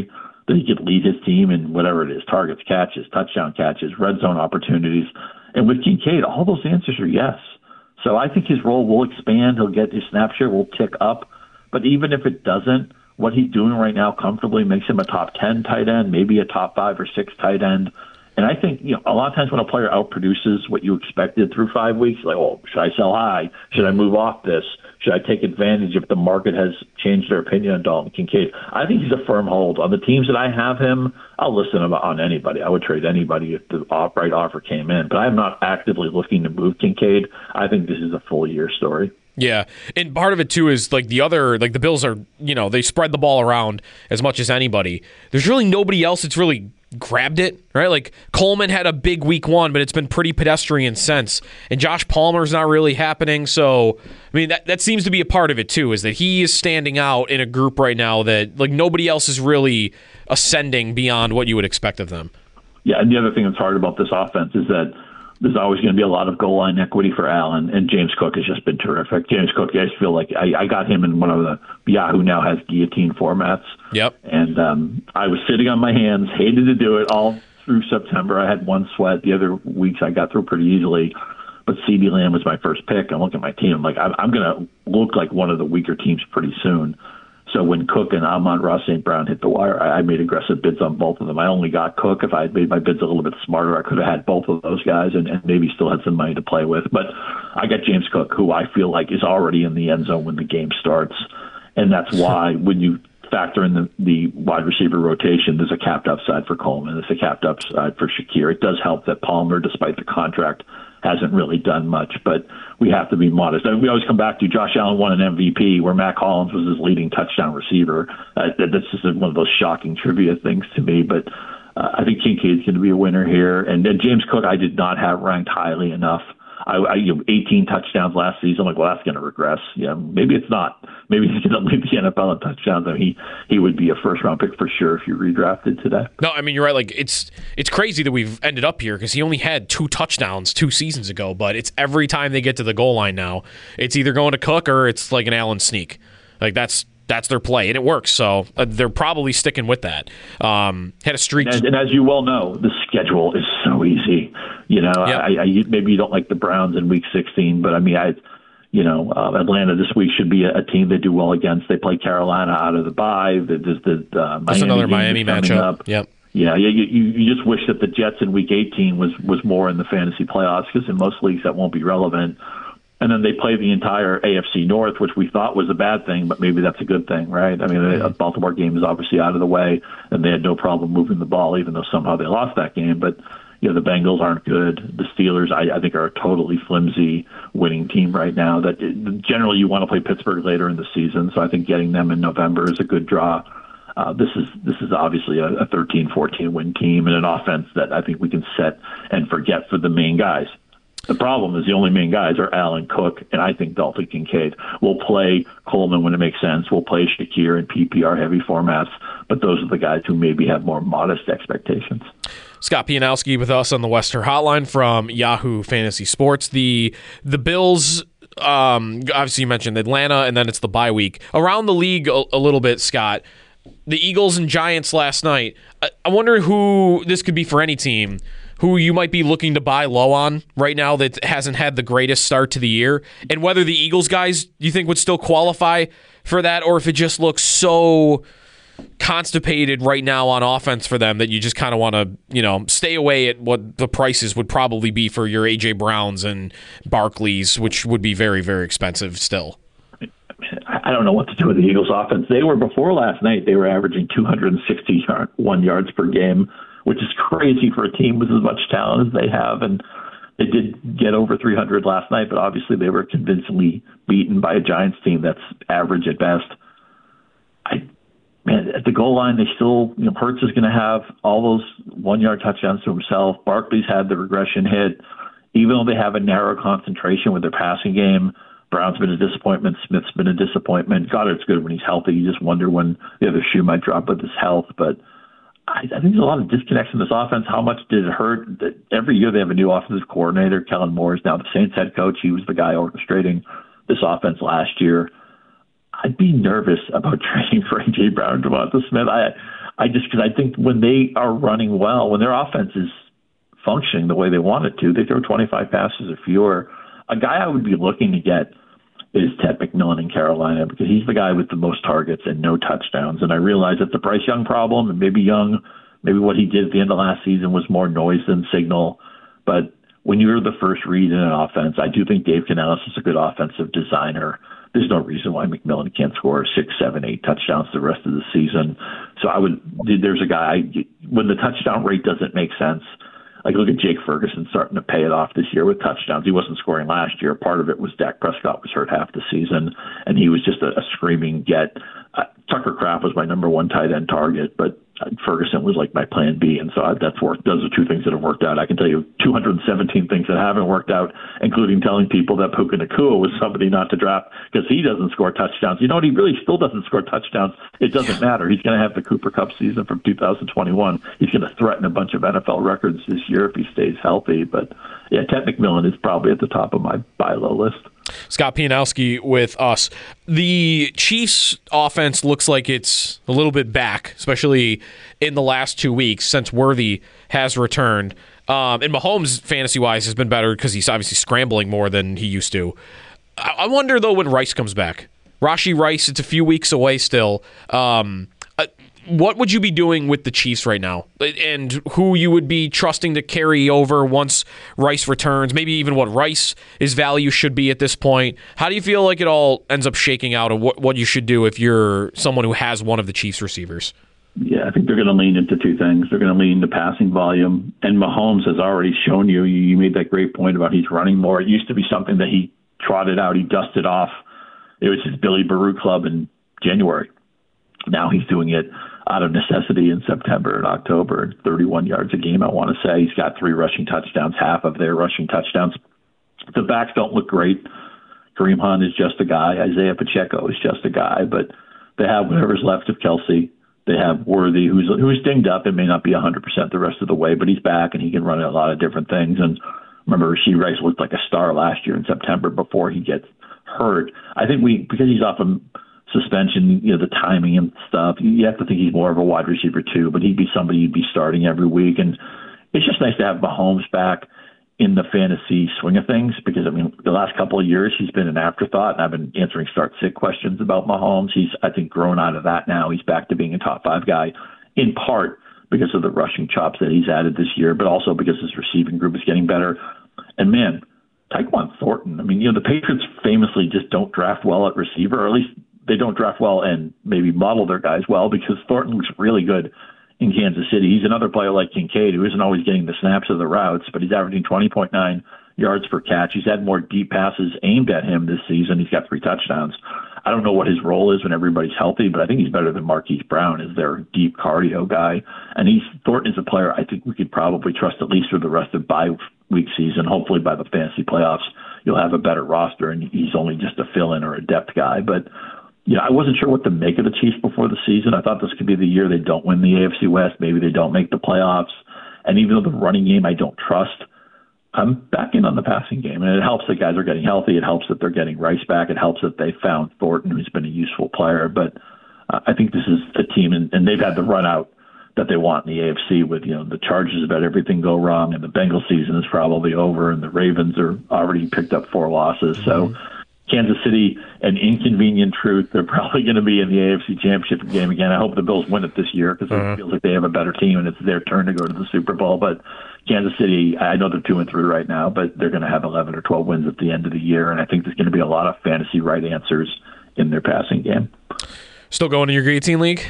that he could lead his team in whatever it is, targets, catches, touchdown catches, red zone opportunities. And with Kincaid, all those answers are yes. So I think his role will expand. He'll get his snap share will tick up. But even if it doesn't, what he's doing right now comfortably makes him a top ten tight end, maybe a top five or six tight end. And I think, you know, a lot of times when a player outproduces what you expected through five weeks, like, oh, should I sell high? Should I move off this? Should I take advantage if the market has changed their opinion on Dalton Kincaid? I think he's a firm hold. On the teams that I have him, I'll listen on anybody. I would trade anybody if the right offer came in. But I'm not actively looking to move Kincaid. I think this is a full year story. Yeah, and part of it too is like the other, like the Bills are, you know, they spread the ball around as much as anybody. There's really nobody else that's really grabbed it, right? Like Coleman had a big week one, but it's been pretty pedestrian since. And Josh Palmer's not really happening. So, I mean, that, that seems to be a part of it too, is that he is standing out in a group right now that like nobody else is really ascending beyond what you would expect of them. Yeah, and the other thing that's hard about this offense is that there's always going to be a lot of goal line equity for Allen, and James Cook has just been terrific. James Cook, I just feel like I, I got him in one of the Yahoo now has guillotine formats. Yep. And um, I was sitting on my hands, hated to do it all through September. I had one sweat. The other weeks I got through pretty easily. But CeeDee Lamb was my first pick. I'm looking at my team. I'm like, I'm, I'm going to look like one of the weaker teams pretty soon. So when Cook and Amon-Ra Saint Brown hit the wire, I, I made aggressive bids on both of them. I only got Cook. If I had made my bids a little bit smarter, I could have had both of those guys and, and maybe still had some money to play with. But I got James Cook, who I feel like is already in the end zone when the game starts. And that's why when you factor in the, the wide receiver rotation, there's a capped upside for Coleman. There's a capped upside for Shakir. It does help that Palmer, despite the contract, hasn't really done much, but we have to be modest. We always come back to Josh Allen won an M V P where Mac Hollins was his leading touchdown receiver. Uh, that's just one of those shocking trivia things to me, but uh, I think Kincaid's going to be a winner here. And then James Cook, I did not have ranked highly enough. I, I you know, eighteen touchdowns last season. I'm like, well, that's going to regress. Yeah, maybe it's not. Maybe he's going to lead the N F L in touchdowns. I mean, he he would be a first round pick for sure if you redrafted today. No, I mean you're right. Like it's it's crazy that we've ended up here because he only had two touchdowns two seasons ago. But it's every time they get to the goal line now, it's either going to Cook or it's like an Allen sneak. Like that's. That's their play, and it works, so uh, they're probably sticking with that. Um, had a streak. And, and as you well know, the schedule is so easy. You know, yep. I, I, maybe you don't like the Browns in Week sixteen, but I mean, I, you know, uh, Atlanta this week should be a, a team they do well against. They play Carolina out of the bye. There's the uh, Miami. That's another Miami matchup. Up. Yep. Yeah, you, you you just wish that the Jets in Week eighteen was was more in the fantasy playoffs because in most leagues that won't be relevant. And then they play the entire A F C North, which we thought was a bad thing, but maybe that's a good thing, right? I mean, mm-hmm. the Baltimore game is obviously out of the way, and they had no problem moving the ball, even though somehow they lost that game. But, you know, the Bengals aren't good. The Steelers, I, I think, are a totally flimsy winning team right now. That generally you want to play Pittsburgh later in the season, so I think getting them in November is a good draw. Uh, this is this is obviously a, a thirteen fourteen win team and an offense that I think we can set and forget for the main guys. The problem is the only main guys are Allen, Cook, and I think Dalton Kincaid. We'll play Coleman when it makes sense. We'll play Shakir in P P R-heavy formats, but those are the guys who maybe have more modest expectations. Scott Pianowski with us on the Western Hotline from Yahoo Fantasy Sports. The the Bills, um, obviously you mentioned Atlanta, and then it's the bye week. Around the league a, a little bit, Scott, the Eagles and Giants last night. I, I wonder who this could be for any team, who you might be looking to buy low on right now that hasn't had the greatest start to the year, and whether the Eagles guys you think would still qualify for that, or if it just looks so constipated right now on offense for them that you just kind of want to, you know, stay away at what the prices would probably be for your A J Browns and Barkleys, which would be very, very expensive still. I don't know what to do with the Eagles offense. They were, before last night, they were averaging two hundred sixty-one yards per game, which is crazy for a team with as much talent as they have. And they did get over three hundred last night, but obviously they were convincingly beaten by a Giants team that's average at best. I, man, at the goal line, they still, you know, Hurts is going to have all those one-yard touchdowns to himself. Barkley's had the regression hit. Even though they have a narrow concentration with their passing game, Brown's been a disappointment. Smith's been a disappointment. Goddard's good when he's healthy. You just wonder when the other shoe might drop with his health, but I, I think there's a lot of disconnects in this offense. How much did it hurt that every year they have a new offensive coordinator? Kellen Moore is now the Saints head coach. He was the guy orchestrating this offense last year. I'd be nervous about trading for A J Brown and Devonta Smith. I, I just because I think when they are running well, when their offense is functioning the way they want it to, they throw twenty-five passes or fewer. A guy I would be looking to get is Ted McMillan in Carolina, because he's the guy with the most targets and no touchdowns. And I realize it's the Bryce Young problem, and maybe Young, maybe what he did at the end of last season was more noise than signal. But when you're the first read in an offense, I do think Dave Canales is a good offensive designer. There's no reason why McMillan can't score six, seven, eight touchdowns the rest of the season. So I would, there's a guy, when the touchdown rate doesn't make sense, like look at Jake Ferguson starting to pay it off this year with touchdowns. He wasn't scoring last year. Part of it was Dak Prescott was hurt half the season, and he was just a, a screaming get. Uh, Tucker Kraft was my number one tight end target, but uh, Ferguson was like my plan B, and so I, that's worked. Those are two things that have worked out. I can tell you two hundred seventeen things that haven't worked out, including telling people that Puka Nacua was somebody not to draft because he doesn't score touchdowns. You know what? He really still doesn't score touchdowns. It doesn't matter. He's going to have the Cooper Kupp season from two thousand twenty-one. He's going to threaten a bunch of N F L records this year if he stays healthy. But yeah, Ted McMillan is probably at the top of my buy low list. Scott Pianowski with us. The Chiefs' offense looks like it's a little bit back, especially in the last two weeks since Worthy has returned. Um, and Mahomes, fantasy-wise, has been better because he's obviously scrambling more than he used to. I, I wonder, though, when Rice comes back. Rashee Rice, it's a few weeks away still. Um, uh, what would you be doing with the Chiefs right now? And who you would be trusting to carry over once Rice returns? Maybe even what Rice's value should be at this point. How do you feel like it all ends up shaking out, and what, what you should do if you're someone who has one of the Chiefs receivers? Yeah, I think they're going to lean into two things. They're going to lean into passing volume, and Mahomes has already shown you, you made that great point about he's running more. It used to be something that he trotted out, he dusted off. It was his Billy Baruch club in January. Now he's doing it out of necessity in September and October, thirty-one yards a game, I want to say. He's got three rushing touchdowns, half of their rushing touchdowns. The backs don't look great. Kareem Hunt is just a guy. Isaiah Pacheco is just a guy, but they have whatever's left of Kelsey. They have Worthy, who's who's dinged up and may not be one hundred percent the rest of the way, but he's back and he can run a lot of different things. And remember, Rashee Rice looked like a star last year in September before he gets hurt. I think we, because he's off of suspension, you know, the timing and stuff, you have to think he's more of a wide receiver too, but he'd be somebody you'd be starting every week. And it's just nice to have Mahomes back in the fantasy swing of things, because I mean, the last couple of years he's been an afterthought, and I've been answering start sit questions about Mahomes. He's, I think, grown out of that now. He's back to being a top five guy, in part because of the rushing chops that he's added this year, but also because his receiving group is getting better. And man, Tyquan Thornton, I mean, you know, the Patriots famously just don't draft well at receiver, or at least they don't draft well and maybe model their guys well, because Thornton looks really good in Kansas City. He's another player like Kincaid who isn't always getting the snaps of the routes, but he's averaging twenty point nine yards per catch. He's had more deep passes aimed at him this season. He's got three touchdowns. I don't know what his role is when everybody's healthy, but I think he's better than Marquise Brown as their deep cardio guy. And he's Thornton is a player I think we could probably trust at least for the rest of bye week season. Hopefully by the fantasy playoffs, you'll have a better roster, and he's only just a fill-in or a depth guy. But you know, I wasn't sure what to make of the Chiefs before the season. I thought this could be the year they don't win the A F C West. Maybe they don't make the playoffs. And even though the running game I don't trust, I'm back in on the passing game. And it helps that guys are getting healthy. It helps that they're getting Rice back. It helps that they found Thornton, who's been a useful player. But uh, I think this is a team, and, and they've had the run out that they want in the A F C with, you know, the Chargers have had everything go wrong, and the Bengals season is probably over, and the Ravens are already picked up four losses. So Kansas City, an inconvenient truth, they're probably going to be in the A F C Championship game again. I hope the Bills win it this year, because uh-huh. it feels like they have a better team and it's their turn to go to the Super Bowl. But Kansas City, I know they're two and three right now, but they're going to have eleven or twelve wins at the end of the year, and I think there's going to be a lot of fantasy right answers in their passing game. Still going to your eighteen league?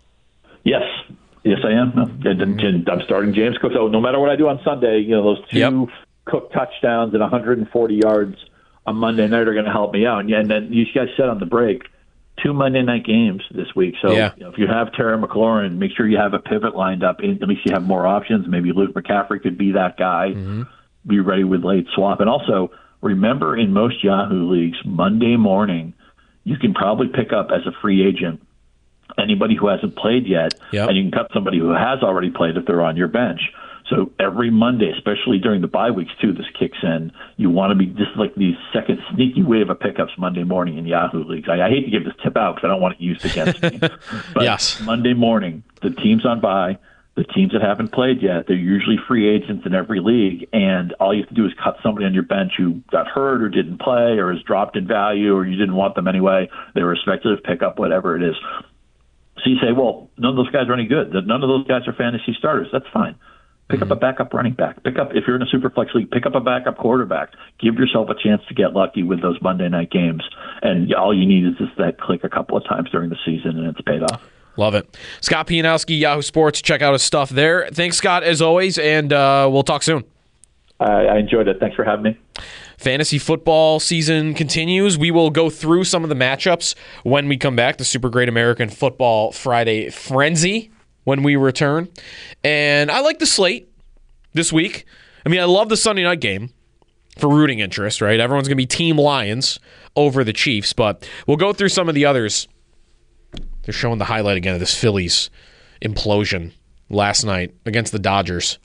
Yes. Yes, I am. Mm-hmm. I'm starting James Cook. So no matter what I do on Sunday, you know, those two yep. Cook touchdowns and one hundred forty yards on Monday night are going to help me out. And, yeah, and then you guys said on the break, two Monday night games this week. So yeah. you know, if you have Terry McLaurin, make sure you have a pivot lined up. At least you have more options. Maybe Luke McCaffrey could be that guy. Mm-hmm. Be ready with late swap. And also, remember, in most Yahoo leagues, Monday morning, you can probably pick up as a free agent anybody who hasn't played yet, yep. and you can cut somebody who has already played if they're on your bench. So every Monday, especially during the bye weeks too, this kicks in. You want to be just like these second sneaky wave of pickups Monday morning in Yahoo leagues. I, I hate to give this tip out because I don't want it used against me. But yes. Monday morning, the teams on bye, the teams that haven't played yet, they're usually free agents in every league, and all you have to do is cut somebody on your bench who got hurt or didn't play or has dropped in value or you didn't want them anyway. They were a speculative pickup, whatever it is. So you say, well, none of those guys are any good. None of those guys are fantasy starters. That's fine. Pick up a backup running back. Pick up, if you're in a super flex league, pick up a backup quarterback. Give yourself a chance to get lucky with those Monday night games. And all you need is just that click a couple of times during the season, and it's paid off. Love it. Scott Pianowski, Yahoo Sports. Check out his stuff there. Thanks, Scott, as always, and uh, we'll talk soon. Uh, I enjoyed it. Thanks for having me. Fantasy football season continues. We will go through some of the matchups when we come back. The Super Great American Football Friday Frenzy when we return. And I like the slate this week. I mean, I love the Sunday night game for rooting interest, right? Everyone's going to be Team Lions over the Chiefs, but we'll go through some of the others. They're showing the highlight again of this Phillies implosion last night against the Dodgers.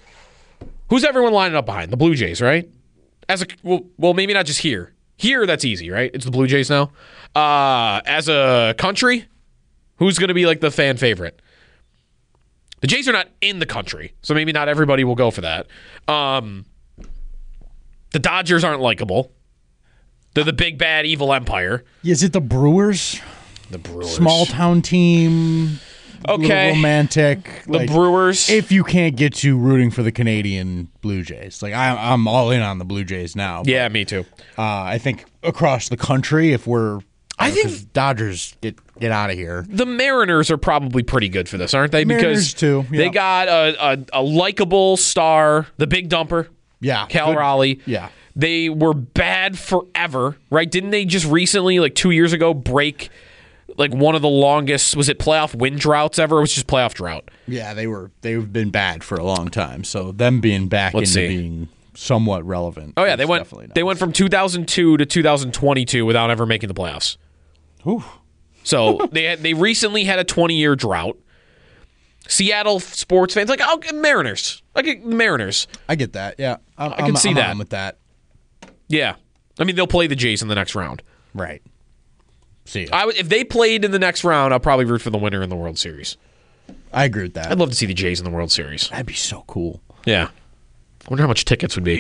Who's everyone lining up behind? The Blue Jays, right? As a well, well, maybe not just here. Here, that's easy, right? It's the Blue Jays now. Uh, as a country, who's going to be like the fan favorite? The Jays are not in the country, so maybe not everybody will go for that. Um, the Dodgers aren't likable. They're the big, bad, evil empire. Is it the Brewers? The Brewers. Small town team. Okay. Romantic. The like, Brewers. If you can't get to rooting for the Canadian Blue Jays. Like, I, I'm all in on the Blue Jays now. But, yeah, me too. Uh, I think across the country, if we're... I think Dodgers get get out of here. The Mariners are probably pretty good for this, aren't they? Mariners because too. Yeah. They got a, a, a likable star, the big dumper. Yeah. Cal good. Raleigh. Yeah. They were bad forever, right? Didn't they just recently, like two years ago, break like one of the longest, was it playoff win droughts ever? Or was it just playoff drought? Yeah, they were. They've been bad for a long time. So them being back Let's into see. being somewhat relevant. Oh yeah, they went. They went from two thousand two to two thousand twenty-two without ever making the playoffs. Ooh. So they had, they recently had a twenty-year drought. Seattle sports fans like, oh, Mariners, like Mariners. I get that. Yeah, I'm, I can I'm, see I'm that on with that. Yeah, I mean they'll play the Jays in the next round. Right. See, I would, if they played in the next round, I'll probably root for the winner in the World Series. I agree with that. I'd love to see the Jays in the World Series. That'd be so cool. Yeah. I wonder how much tickets would be.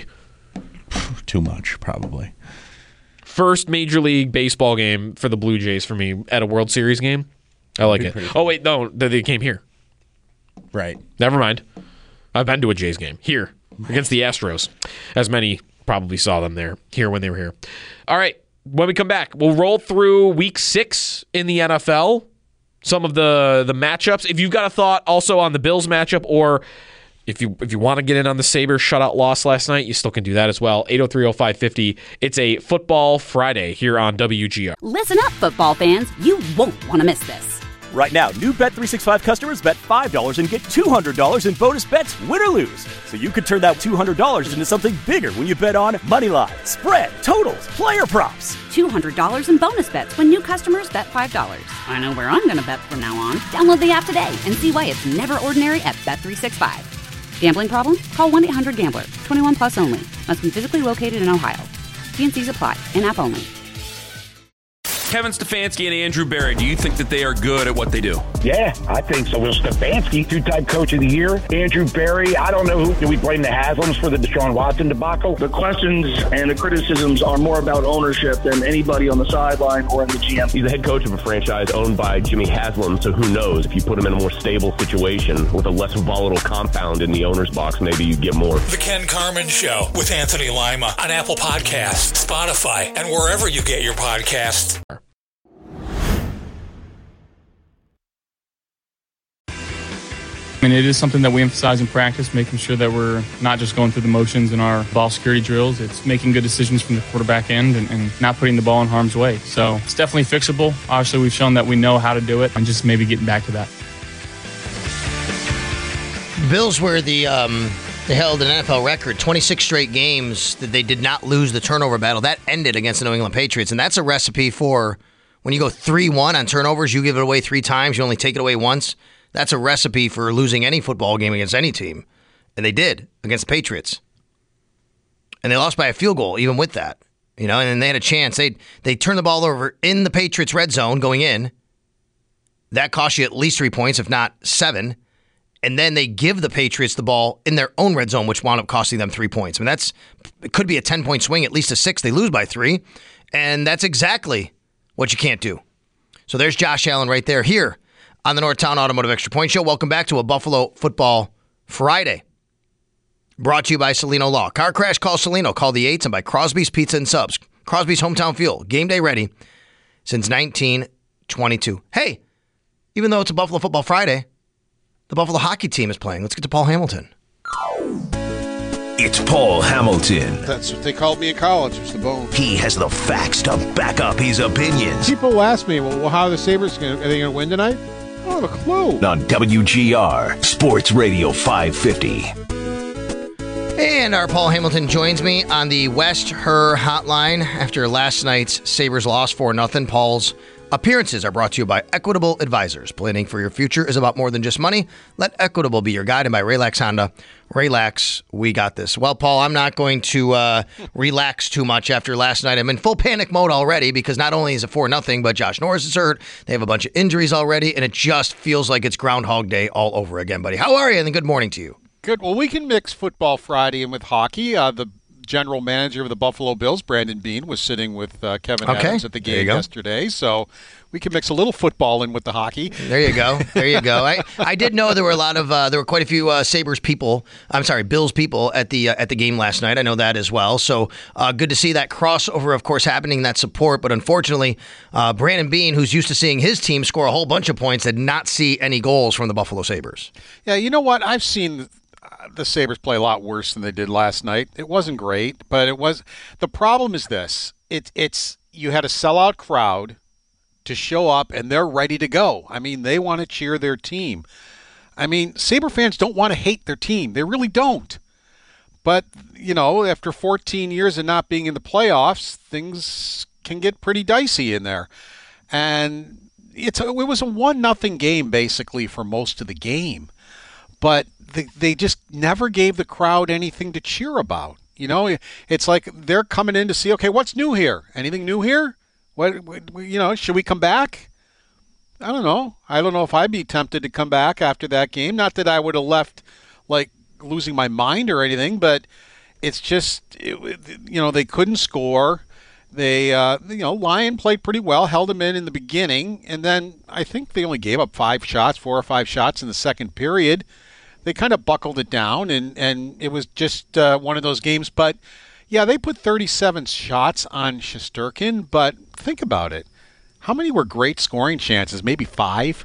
Too much, probably. First Major League Baseball game for the Blue Jays for me at a World Series game. I like it. Cool. Oh, wait, no, they, they came here. Right. Never mind. I've been to a Jays game here against the Astros, as many probably saw them there, here when they were here. All right, when we come back, we'll roll through week six in the N F L, some of the, the matchups. If you've got a thought also on the Bills matchup, or if you if you want to get in on the Sabres shutout loss last night, you still can do that as well. eight oh three oh five fifty. It's a Football Friday here on W G R. Listen up, football fans. You won't want to miss this. Right now, new Bet three sixty-five customers bet five dollars and get two hundred dollars in bonus bets, win or lose. So you could turn that two hundred dollars into something bigger when you bet on money line, spread, totals, player props. two hundred dollars in bonus bets when new customers bet five dollars. I know where I'm going to bet from now on. Download the app today and see why it's never ordinary at Bet three sixty-five. Gambling problem? Call one eight hundred gambler. twenty-one plus only. Must be physically located in Ohio. T and C's apply. In-app only. Kevin Stefanski and Andrew Berry, do you think that they are good at what they do? Yeah, I think so. Will Stefanski, two-time coach of the year. Andrew Berry, I don't know who. Do we blame the Haslams for the Deshaun Watson debacle? The questions and the criticisms are more about ownership than anybody on the sideline or in the G M. He's the head coach of a franchise owned by Jimmy Haslam, so who knows? If you put him in a more stable situation with a less volatile compound in the owner's box, maybe you get more. The Ken Carman Show with Anthony Lima on Apple Podcasts, Spotify, and wherever you get your podcasts. I mean, it is something that we emphasize in practice, making sure that we're not just going through the motions in our ball security drills. It's making good decisions from the quarterback end and, and not putting the ball in harm's way. So it's definitely fixable. Obviously, we've shown that we know how to do it and just maybe getting back to that. Bills were the um, they held an N F L record, twenty-six straight games that they did not lose the turnover battle. That ended against the New England Patriots, and that's a recipe for when you go three one on turnovers, you give it away three times, you only take it away once. That's a recipe for losing any football game against any team. And they did against the Patriots. And they lost by a field goal, even with that. You know, and then they had a chance. They they turned the ball over in the Patriots' red zone going in. That cost you at least three points, if not seven. And then they give the Patriots the ball in their own red zone, which wound up costing them three points. I mean, that's it could be a ten-point swing, at least a six. They lose by three. And that's exactly what you can't do. So there's Josh Allen right there here on the Northtown Automotive Extra Point Show. Welcome back to a Buffalo Football Friday. Brought to you by Celino Law. Car crash, call Celino. Call the eights and by Crosby's Pizza and Subs. Crosby's Hometown Fuel. Game day ready since nineteen twenty-two. Hey, even though it's a Buffalo Football Friday, the Buffalo hockey team is playing. Let's get to Paul Hamilton. It's Paul Hamilton. That's what they called me in college, was the bone. He has the facts to back up his opinions. People ask me, well, how are the Sabres going to, are they going to win tonight? I don't have a clue. On W G R, Sports Radio five fifty. And our Paul Hamilton joins me on the West Her Hotline after last night's Sabres loss four nothing. Paul's appearances are brought to you by Equitable Advisors. Planning for your future is about more than just money. Let Equitable be your guide, and by Relax Honda. Relax, we got this. Well, Paul, I'm not going to uh, relax too much after last night. I'm in full panic mode already because not only is it four nothing, but Josh Norris is hurt. They have a bunch of injuries already, and it just feels like it's Groundhog Day all over again, buddy. How are you? And good morning to you. Good. Well, we can mix Football Friday in with hockey. Uh, the general manager of the Buffalo Bills, Brandon Beane, was sitting with uh, Kevin okay. Adams at the game yesterday, so we can mix a little football in with the hockey. There you go. There you go. I, I did know there were a lot of uh, there were quite a few uh, Sabres people. I'm sorry, Bills people at the uh, at the game last night. I know that as well. So uh, good to see that crossover, of course, happening. That support, but unfortunately, uh, Brandon Beane, who's used to seeing his team score a whole bunch of points, did not see any goals from the Buffalo Sabres. Yeah, you know what? I've seen the Sabres play a lot worse than they did last night. It wasn't great, but it was. The problem is this: it, it's you had a sellout crowd to show up, and they're ready to go. I mean, they want to cheer their team. I mean, Sabre fans don't want to hate their team. They really don't. But, you know, after fourteen years of not being in the playoffs, things can get pretty dicey in there. And it's a, it was a one nothing game, basically, for most of the game. But they, they just never gave the crowd anything to cheer about. You know, it's like they're coming in to see, okay, what's new here? Anything new here? What, you know, should we come back? I don't know. I don't know if I'd be tempted to come back after that game. Not that I would have left, like, losing my mind or anything, but it's just, it, you know, they couldn't score. They, uh, you know, Lyon played pretty well, held him in in the beginning, and then I think they only gave up five shots, four or five shots in the second period. They kind of buckled it down, and, and it was just uh, one of those games. But, yeah, they put thirty-seven shots on Shesterkin, but think about it. How many were great scoring chances? Maybe five?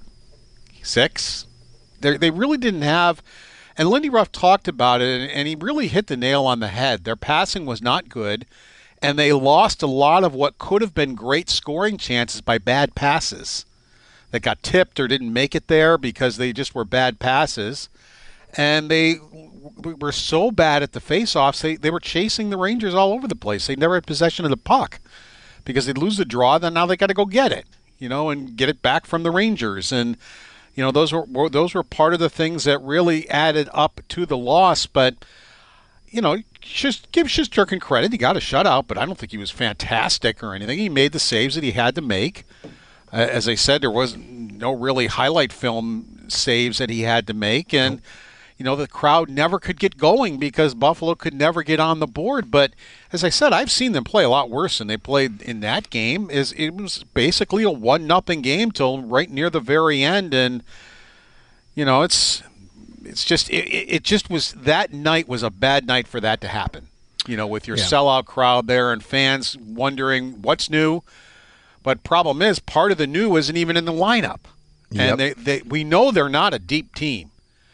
Six? They they really didn't have – and Lindy Ruff talked about it, and, and he really hit the nail on the head. Their passing was not good, and they lost a lot of what could have been great scoring chances by bad passes that got tipped or didn't make it there because they just were bad passes. And they were so bad at the face-offs, they, they were chasing the Rangers all over the place. They never had possession of the puck because they'd lose the draw, then now they got to go get it, you know, and get it back from the Rangers. And, you know, those were those were part of the things that really added up to the loss. But, you know, just give Shesterkin credit. He got a shutout, but I don't think he was fantastic or anything. He made the saves that he had to make. Uh, as I said, there was no really highlight film saves that he had to make. And, you know, the crowd never could get going because Buffalo could never get on the board. But as I said, I've seen them play a lot worse than they played in that game. Is It was basically a one nothing game till right near the very end. And, you know, it's it's just it, it just was that night was a bad night for that to happen, you know, with your yeah. sellout crowd there and fans wondering what's new. But problem is, part of the new isn't even in the lineup. Yep. And they, they we know they're not a deep team.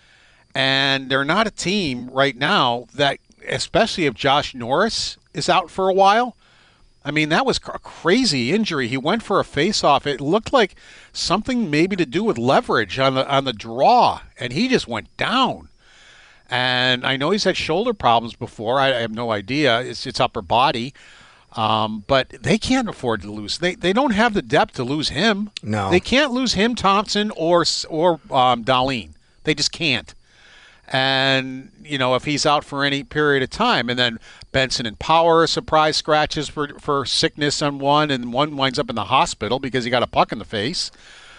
And they're not a team right now that, especially if Josh Norris is out for a while. I mean, that was a crazy injury. He went for a face-off. It looked like something maybe to do with leverage on the on the draw, and he just went down. And I know he's had shoulder problems before. I, I have no idea. It's it's upper body. Um, but they can't afford to lose. They they don't have the depth to lose him. No. They can't lose him, Thompson, or, or um, Dahlin. They just can't. And, you know, if he's out for any period of time, and then Benson and Power surprise scratches for, for sickness on one, and one winds up in the hospital because he got a puck in the face,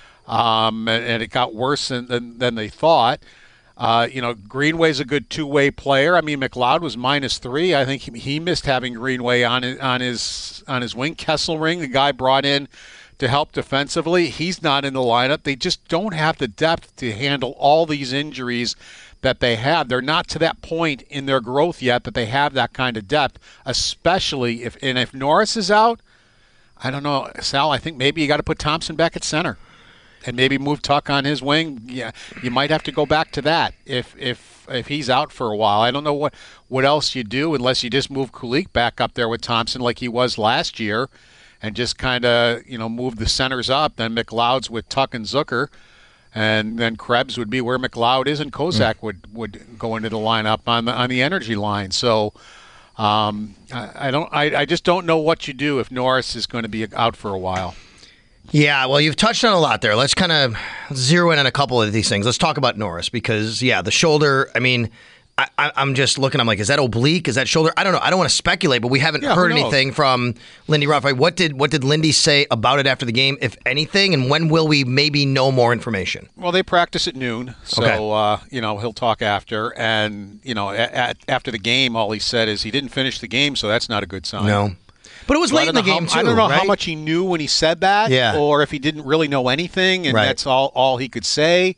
um, and, and it got worse than, than, than they thought. Uh, you know, Greenway's a good two-way player. I mean, McLeod was minus three. I think he, he missed having Greenway on his, on his on his wing. Kesselring, the guy brought in to help defensively, he's not in the lineup. They just don't have the depth to handle all these injuries that they have. They're not to that point in their growth yet that they have that kind of depth, especially if and if Norris is out, I don't know, Sal, I think maybe you got to put Thompson back at center and maybe move Tuck on his wing. Yeah, you might have to go back to that if if if he's out for a while. I don't know what, what else you do unless you just move Kulich back up there with Thompson like he was last year and just kind of, you know, move the centers up. Then McLeod's with Tuck and Zucker. And then Krebs would be where McLeod is, and Kozak mm. would, would go into the lineup on the on the energy line. So um, I, I don't, I, I just don't know what you do if Norris is going to be out for a while. Yeah, well, you've touched on a lot there. Let's kind of zero in on a couple of these things. Let's talk about Norris because, yeah, the shoulder. I mean, I, I, I'm just looking. I'm like, is that oblique? Is that shoulder? I don't know. I don't want to speculate, but we haven't yeah, heard anything from Lindy Ruff. What did what did Lindy say about it after the game, if anything? And when will we maybe know more information? Well, they practice at noon, so okay. uh, you know he'll talk after. And you know, at, at, after the game, all he said is he didn't finish the game, so that's not a good sign. No. But it was so late in the game, how, too, I don't know right? how much he knew when he said that, yeah. or if he didn't really know anything, and right. that's all, all he could say.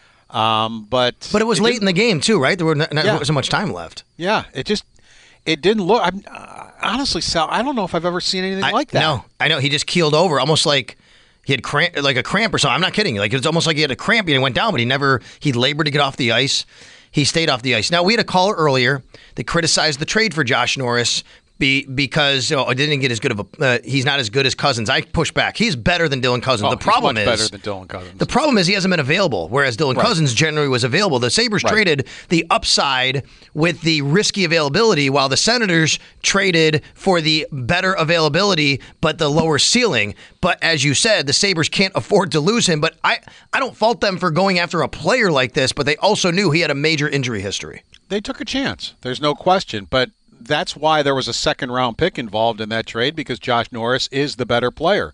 Um, but but it was it late in the game, too, right? There, were not, yeah. wasn't so much time left. Yeah, it just it didn't look I'm, – uh, honestly, Sal, I don't know if I've ever seen anything I, like that. No, I know. He just keeled over, almost like he had cramp, like a cramp or something. I'm not kidding you. Like, it was almost like he had a cramp and he went down, but he never – he labored to get off the ice. He stayed off the ice. Now, we had a caller earlier that criticized the trade for Josh Norris – Be, because you know, I didn't get as good of a. Uh, he's not as good as Cousins. I push back. He's better than Dylan Cousins. Oh, the problem he's much is better than Dylan Cousins. The problem is he hasn't been available, whereas Dylan right. Cousins generally was available. The Sabres right. traded the upside with the risky availability, while the Senators traded for the better availability but the lower ceiling. But as you said, the Sabres can't afford to lose him. But I, I don't fault them for going after a player like this. But they also knew he had a major injury history. They took a chance. There's no question. But that's why there was a second-round pick involved in that trade, because Josh Norris is the better player.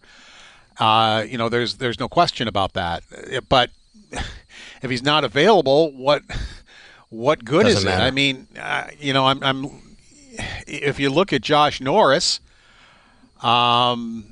Uh, you know, there's there's no question about that. But if he's not available, what what good Doesn't is matter. it? I mean, uh, you know, I'm, I'm if you look at Josh Norris, um,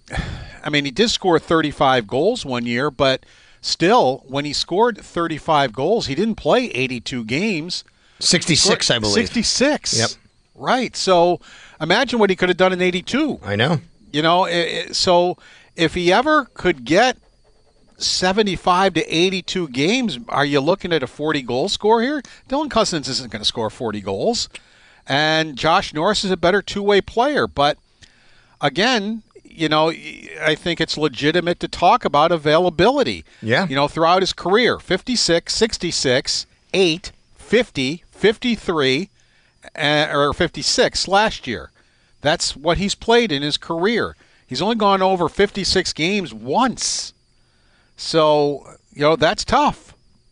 I mean, he did score thirty-five goals one year, but still, when he scored thirty-five goals, he didn't play eighty-two games. sixty-six, I believe. sixty-six. Yep. Right. So imagine what he could have done in eighty-two. I know. You know, it, it, so if he ever could get seventy-five to eighty-two games, are you looking at a forty goal score here? Dylan Cousins isn't going to score forty goals. And Josh Norris is a better two-way player. But again, you know, I think it's legitimate to talk about availability. Yeah. You know, throughout his career, fifty-six, sixty-six, eight, fifty, fifty-three, uh, or fifty-six last year. That's what he's played in his career. He's only gone over fifty-six games once. So, you know, that's tough.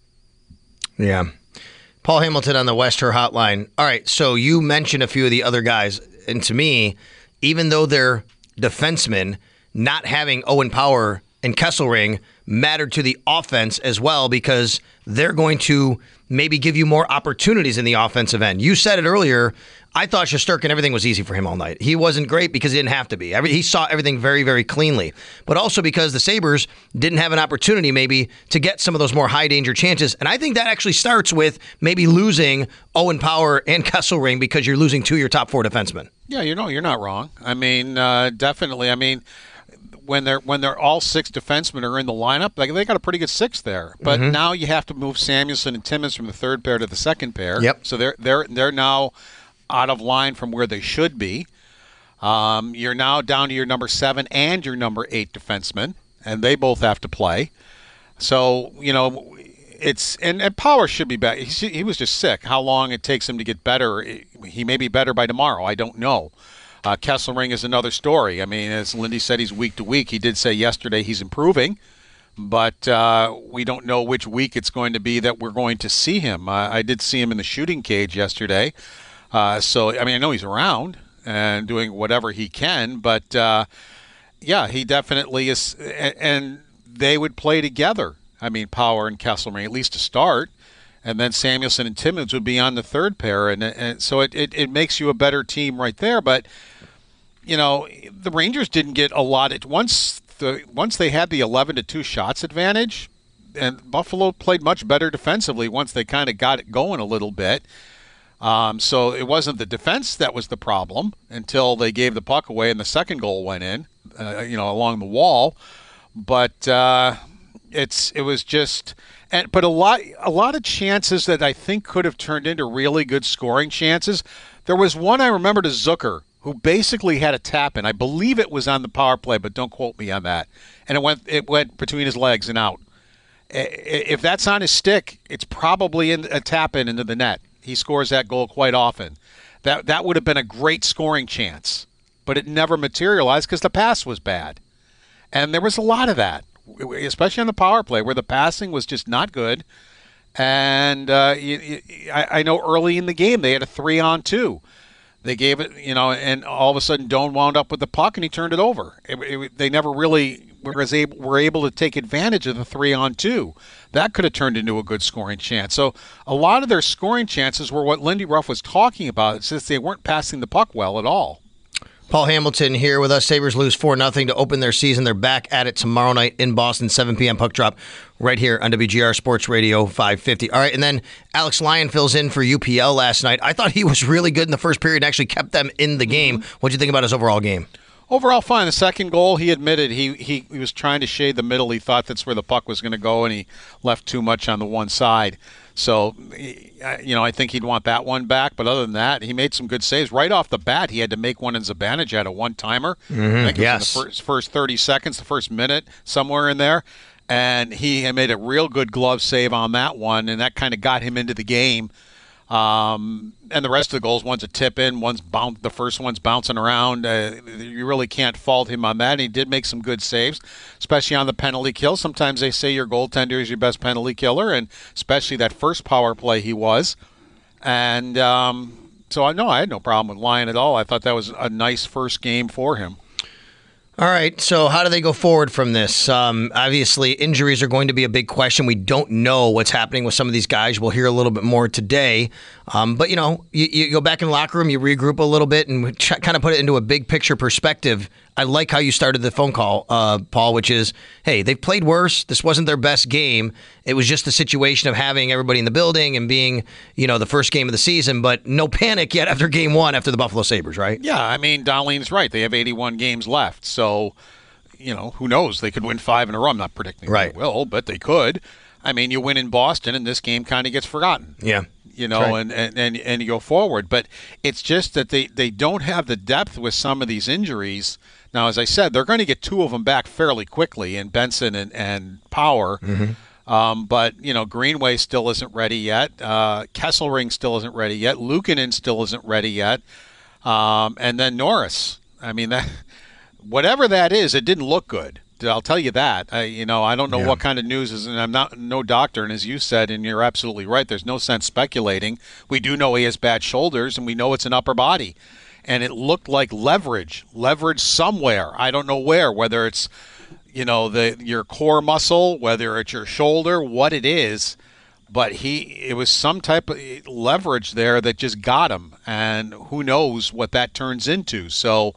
Yeah. Paul Hamilton on the Wester Hotline. All right, so you mentioned a few of the other guys. And to me, even though they're defensemen, not having Owen Power and Kesselring mattered to the offense as well, because they're going to maybe give you more opportunities in the offensive end. You said it earlier. I thought Shesterkin, everything was easy for him all night. He wasn't great because he didn't have to be. Every, he saw everything very, very cleanly. But also because the Sabres didn't have an opportunity maybe to get some of those more high-danger chances. And I think that actually starts with maybe losing Owen Power and Kesselring because you're losing two of your top four defensemen. Yeah, you know, you're not wrong. I mean, uh, definitely. I mean, when they're when they're all six defensemen are in the lineup, like they got a pretty good six there. But Mhm. now you have to move Samuelson and Timmins from the third pair to the second pair. Yep. So they're they're they're now out of line from where they should be. Um, you're now down to your number seven and your number eight defenseman, and they both have to play. So, you know, it's and, and Power should be back. He, he was just sick. How long it takes him to get better? He may be better by tomorrow. I don't know. Uh, Kesselring is another story. I mean, as Lindy said, he's week to week. He did say yesterday he's improving, but uh, we don't know which week it's going to be that we're going to see him. Uh, I did see him in the shooting cage yesterday. Uh, so, I mean, I know he's around and doing whatever he can, but, uh, yeah, he definitely is. And they would play together. I mean, Power and Kesselring, at least to start. And then Samuelson and Timmons would be on the third pair. And, and so it, it, it makes you a better team right there. But, you know, the Rangers didn't get a lot. Of, once the once they had the eleven to two shots advantage, and Buffalo played much better defensively once they kind of got it going a little bit. Um, so it wasn't the defense that was the problem until they gave the puck away and the second goal went in, uh, you know, along the wall. But uh, it's it was just... And, but a lot, a lot of chances that I think could have turned into really good scoring chances. There was one I remember to Zucker, who basically had a tap in. I believe it was on the power play, but don't quote me on that. And it went, it went between his legs and out. If that's on his stick, it's probably in a tap in into the net. He scores that goal quite often. That that would have been a great scoring chance, but it never materialized because the pass was bad. And there was a lot of that, especially on the power play, where the passing was just not good. And uh, you, you, I, I know early in the game they had a three-on-two. They gave it, you know, and all of a sudden Doan wound up with the puck and he turned it over. It, it, they never really were able, were able to take advantage of the three-on-two. That could have turned into a good scoring chance. So a lot of their scoring chances were what Lindy Ruff was talking about, since they weren't passing the puck well at all. Paul Hamilton here with us. Sabres lose four nothing to open their season. They're back at it tomorrow night in Boston, seven p.m. puck drop right here on W G R Sports Radio five fifty. All right, and then Alex Lyon fills in for U P L last night. I thought he was really good in the first period and actually kept them in the game. What do you think about his overall game? Overall, fine. The second goal, he admitted he, he, he was trying to shade the middle. He thought that's where the puck was going to go, and he left too much on the one side. So, you know, I think he'd want that one back. But other than that, he made some good saves. Right off the bat, he had to make one in Zibanejad, a one-timer. Mm-hmm. I think it yes. was in the first, first thirty seconds, the first minute, somewhere in there. And he had made a real good glove save on that one, and that kind of got him into the game. Um, and the rest of the goals, one's a tip in, one's bounce, the first one's bouncing around. Uh, you really can't fault him on that. And he did make some good saves, especially on the penalty kill. Sometimes they say your goaltender is your best penalty killer, and especially that first power play he was. And um, so I know I had no problem with Lyon at all. I thought that was a nice first game for him. All right, so how do they go forward from this? Um, obviously, injuries are going to be a big question. We don't know what's happening with some of these guys. We'll hear a little bit more today. Um, but, you know, you, you go back in the locker room, you regroup a little bit, and ch- kind of put it into a big picture perspective. I like how you started the phone call, uh, Paul, which is, hey, they've played worse. This wasn't their best game. It was just the situation of having everybody in the building and being, you know, the first game of the season, but no panic yet after game one after the Buffalo Sabres, right? Yeah, I mean, Darlene's right. They have eighty-one games left. So, you know, who knows? They could win five in a row. I'm not predicting right. they will, but they could. I mean, you win in Boston, and this game kind of gets forgotten. Yeah. You know, right. and, and, and, and you go forward. But it's just that they, they don't have the depth with some of these injuries. Now, as I said, they're going to get two of them back fairly quickly in Benson and, and Power. Mm-hmm. Um, but, you know, Greenway still isn't ready yet. Uh, Kesselring still isn't ready yet. Luukkonen still isn't ready yet. Um, and then Norris. I mean, that whatever that is, it didn't look good. I'll tell you that. I, you know, I don't know yeah. what kind of news is, and I'm not no doctor. And as you said, and you're absolutely right, there's no sense speculating. We do know he has bad shoulders, and we know it's an upper body. And it looked like leverage, leverage somewhere. I don't know where, whether it's, you know, the your core muscle, whether it's your shoulder, what it is. But he, it was some type of leverage there that just got him, and who knows what that turns into. So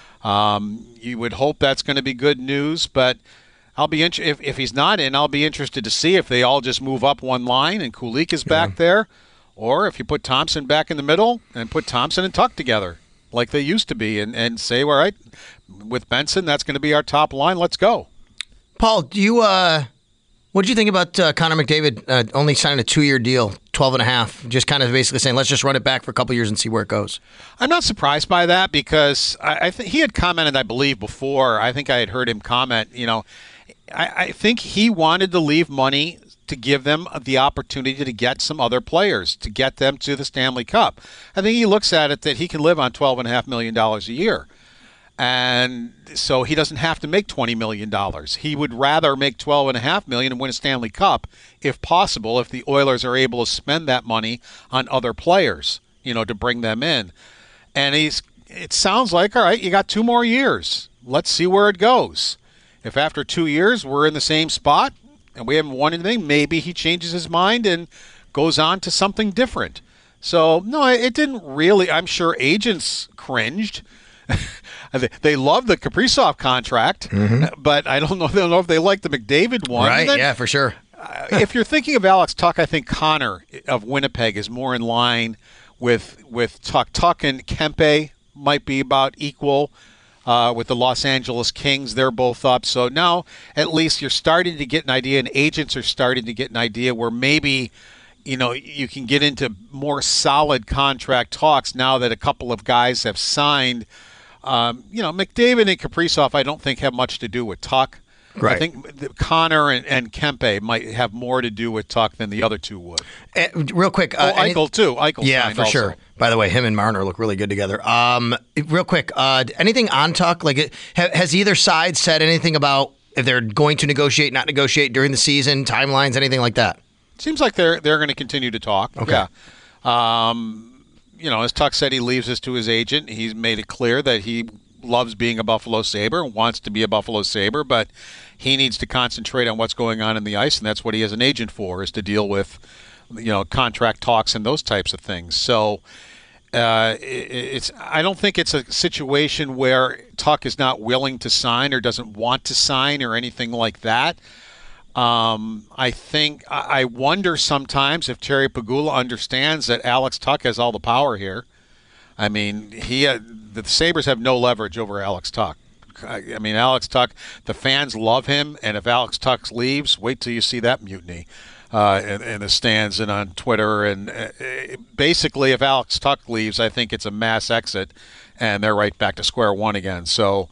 um, you would hope that's going to be good news, but I'll be int- if if he's not in, I'll be interested to see if they all just move up one line and Kulich is back yeah. there, or if you put Thompson back in the middle and put Thompson and Tuck together like they used to be, and, and say, all right, with Benson, that's going to be our top line. Let's go. Paul, do you uh, what did you think about uh, Connor McDavid uh, only signing a two-year deal, twelve and a half, just kind of basically saying, let's just run it back for a couple years and see where it goes? I'm not surprised by that because I, I think he had commented, I believe, before. I think I had heard him comment, you know, I, I think he wanted to leave money to give them the opportunity to get some other players, to get them to the Stanley Cup. I think he looks at it that he can live on twelve point five million dollars a year. And so he doesn't have to make twenty million dollars. He would rather make twelve point five million dollars and win a Stanley Cup, if possible, if the Oilers are able to spend that money on other players, you know, to bring them in. And he's. It sounds like, all right, you got two more years. Let's see where it goes. If after two years we're in the same spot and we haven't won anything, maybe he changes his mind and goes on to something different. So, no, it didn't really. I'm sure agents cringed. They love the Kaprizov contract, mm-hmm. but I don't know, they don't know if they like the McDavid one. Right, then, yeah, for sure. uh, if you're thinking of Alex Tuch, I think Connor of Winnipeg is more in line with with Tuch. Tuch and Kempe might be about equal uh, with the Los Angeles Kings. They're both up. So now at least you're starting to get an idea, and agents are starting to get an idea where maybe, you know, you can get into more solid contract talks now that a couple of guys have signed. Um, you know, McDavid and Kaprizov I don't think have much to do with Tuch. Right. I think Connor and, and Kempe might have more to do with Tuch than the other two would. Uh, real quick. Uh, oh, Eichel, too. Eichel yeah, for also. sure. By the way, him and Marner look really good together. Um, real quick, uh, anything on Tuch? Like, ha- has either side said anything about if they're going to negotiate, not negotiate during the season, timelines, anything like that? Seems like they're they're going to continue to talk. Okay. Yeah. Um, you know, as Tuch said, he leaves this to his agent. He's made it clear that he loves being a Buffalo Sabre and wants to be a Buffalo Sabre, but he needs to concentrate on what's going on in the ice, and that's what he has an agent for, is to deal with, you know, contract talks and those types of things. So uh, it's I don't think it's a situation where Tuch is not willing to sign or doesn't want to sign or anything like that. Um, I think I wonder sometimes if Terry Pegula understands that Alex Tuch has all the power here. I mean, he had, the Sabres have no leverage over Alex Tuch. I mean, Alex Tuch, the fans love him, and if Alex Tuch leaves, wait till you see that mutiny uh, in, in the stands and on Twitter. And uh, basically, if Alex Tuch leaves, I think it's a mass exit, and they're right back to square one again. So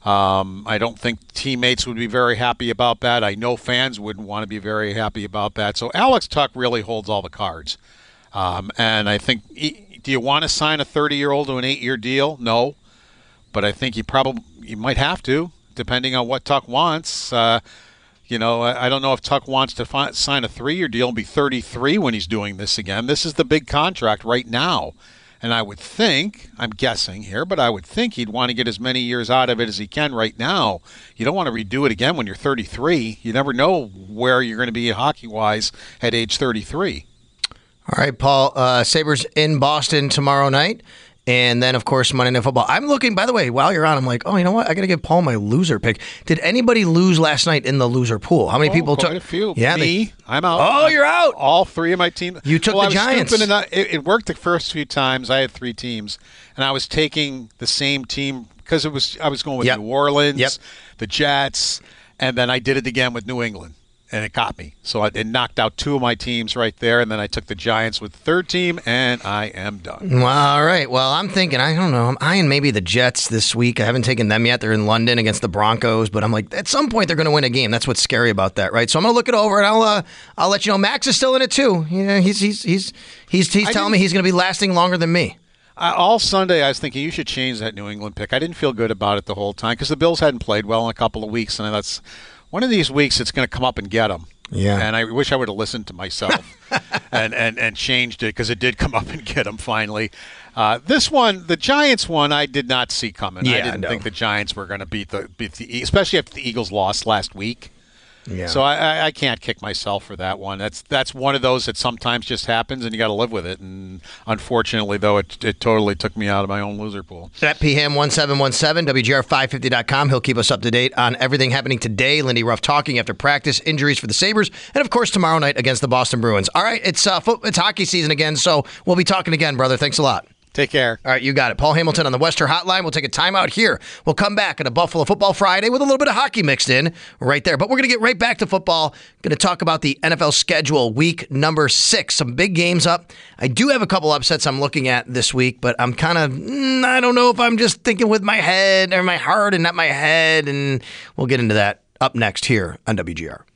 um, I don't think teammates would be very happy about that. I know fans wouldn't want to be very happy about that. So Alex Tuch really holds all the cards. Um, and I think, he, do you want to sign a thirty-year-old to an eight-year deal? No. But I think you probably you might have to, depending on what Tuch wants. Uh, you know, I, I don't know if Tuch wants to fi- sign a three-year deal and be thirty-three when he's doing this again. This is the big contract right now. And I would think, I'm guessing here, but I would think he'd want to get as many years out of it as he can right now. You don't want to redo it again when you're thirty-three. You never know where you're going to be hockey-wise at age thirty-three. All right, Paul, uh, Sabres in Boston tomorrow night. And then, of course, Monday Night Football. I'm looking, by the way, while you're on, I'm like, oh, you know what? I got to give Paul my loser pick. Did anybody lose last night in the loser pool? How many oh, people quite took? a few. Yeah, Me, they... I'm out. Oh, you're out. All three of my teams. You took well, the I was Giants. stupid enough- It, it worked the first few times. I had three teams, and I was taking the same team because it was. I was going with Yep. New Orleans, Yep. the Jets, and then I did it again with New England. And it got me. So I, it knocked out two of my teams right there, and then I took the Giants with the third team, and I am done. Well, all right. Well, I'm thinking, I don't know, I'm eyeing maybe the Jets this week. I haven't taken them yet. They're in London against the Broncos, but I'm like, at some point they're going to win a game. That's what's scary about that, right? So I'm going to look it over, and I'll uh, I'll let you know. Max is still in it too. You know, he's he's he's he's he's telling me he's going to be lasting longer than me. I, all Sunday, I was thinking you should change that New England pick. I didn't feel good about it the whole time because the Bills hadn't played well in a couple of weeks, and that's one of these weeks it's going to come up and get them. Yeah. And I wish I would have listened to myself and, and, and changed it because it did come up and get them finally. Uh, this one, the Giants one, I did not see coming. Yeah, I didn't no. think the Giants were going to beat the beat the especially after the Eagles lost last week. Yeah. So I, I, I can't kick myself for that one. That's that's one of those that sometimes just happens and you got to live with it. And unfortunately, though, it it totally took me out of my own loser pool. At P Ham one seven one seven, W G R five fifty dot com. He'll keep us up to date on everything happening today. Lindy Ruff talking after practice, injuries for the Sabres, and of course tomorrow night against the Boston Bruins. All right, it's uh, foot, it's hockey season again, so we'll be talking again, brother. Thanks a lot. Take care. All right, you got it. Paul Hamilton on the Western Hotline. We'll take a timeout here. We'll come back on a Buffalo Football Friday with a little bit of hockey mixed in right there. But we're going to get right back to football. Going to talk about the N F L schedule, week number six. Some big games up. I do have a couple upsets I'm looking at this week, but I'm kind of, mm, I don't know if I'm just thinking with my head or my heart and not my head. And we'll get into that up next here on W G R.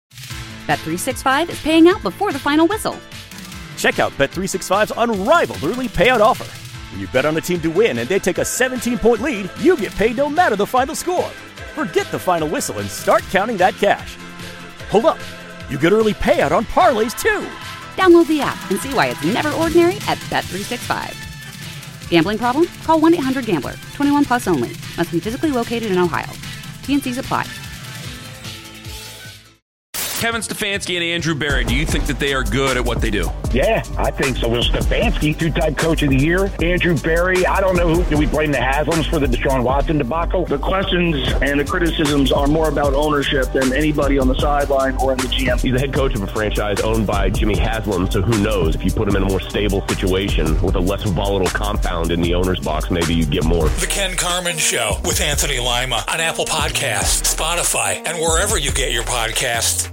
Bet three sixty-five is paying out before the final whistle. Check out Bet three sixty-five's unrivaled early payout offer. When you bet on a team to win and they take a seventeen-point lead, you get paid no matter the final score. Forget the final whistle and start counting that cash. Hold up. You get early payout on parlays, too. Download the app and see why it's never ordinary at Bet three sixty-five. Gambling problem? Call one eight hundred gambler. twenty-one plus only. Must be physically located in Ohio. T N Cs apply. Kevin Stefanski and Andrew Berry, do you think that they are good at what they do? Yeah, I think so. Will Stefanski, two-time coach of the year. Andrew Berry, I don't know who. Do we blame the Haslams for the Deshaun Watson debacle? The questions and the criticisms are more about ownership than anybody on the sideline or in the G M. He's the head coach of a franchise owned by Jimmy Haslam, so who knows? If you put him in a more stable situation with a less volatile compound in the owner's box, maybe you'd get more. The Ken Carman Show with Anthony Lima on Apple Podcasts, Spotify, and wherever you get your podcasts.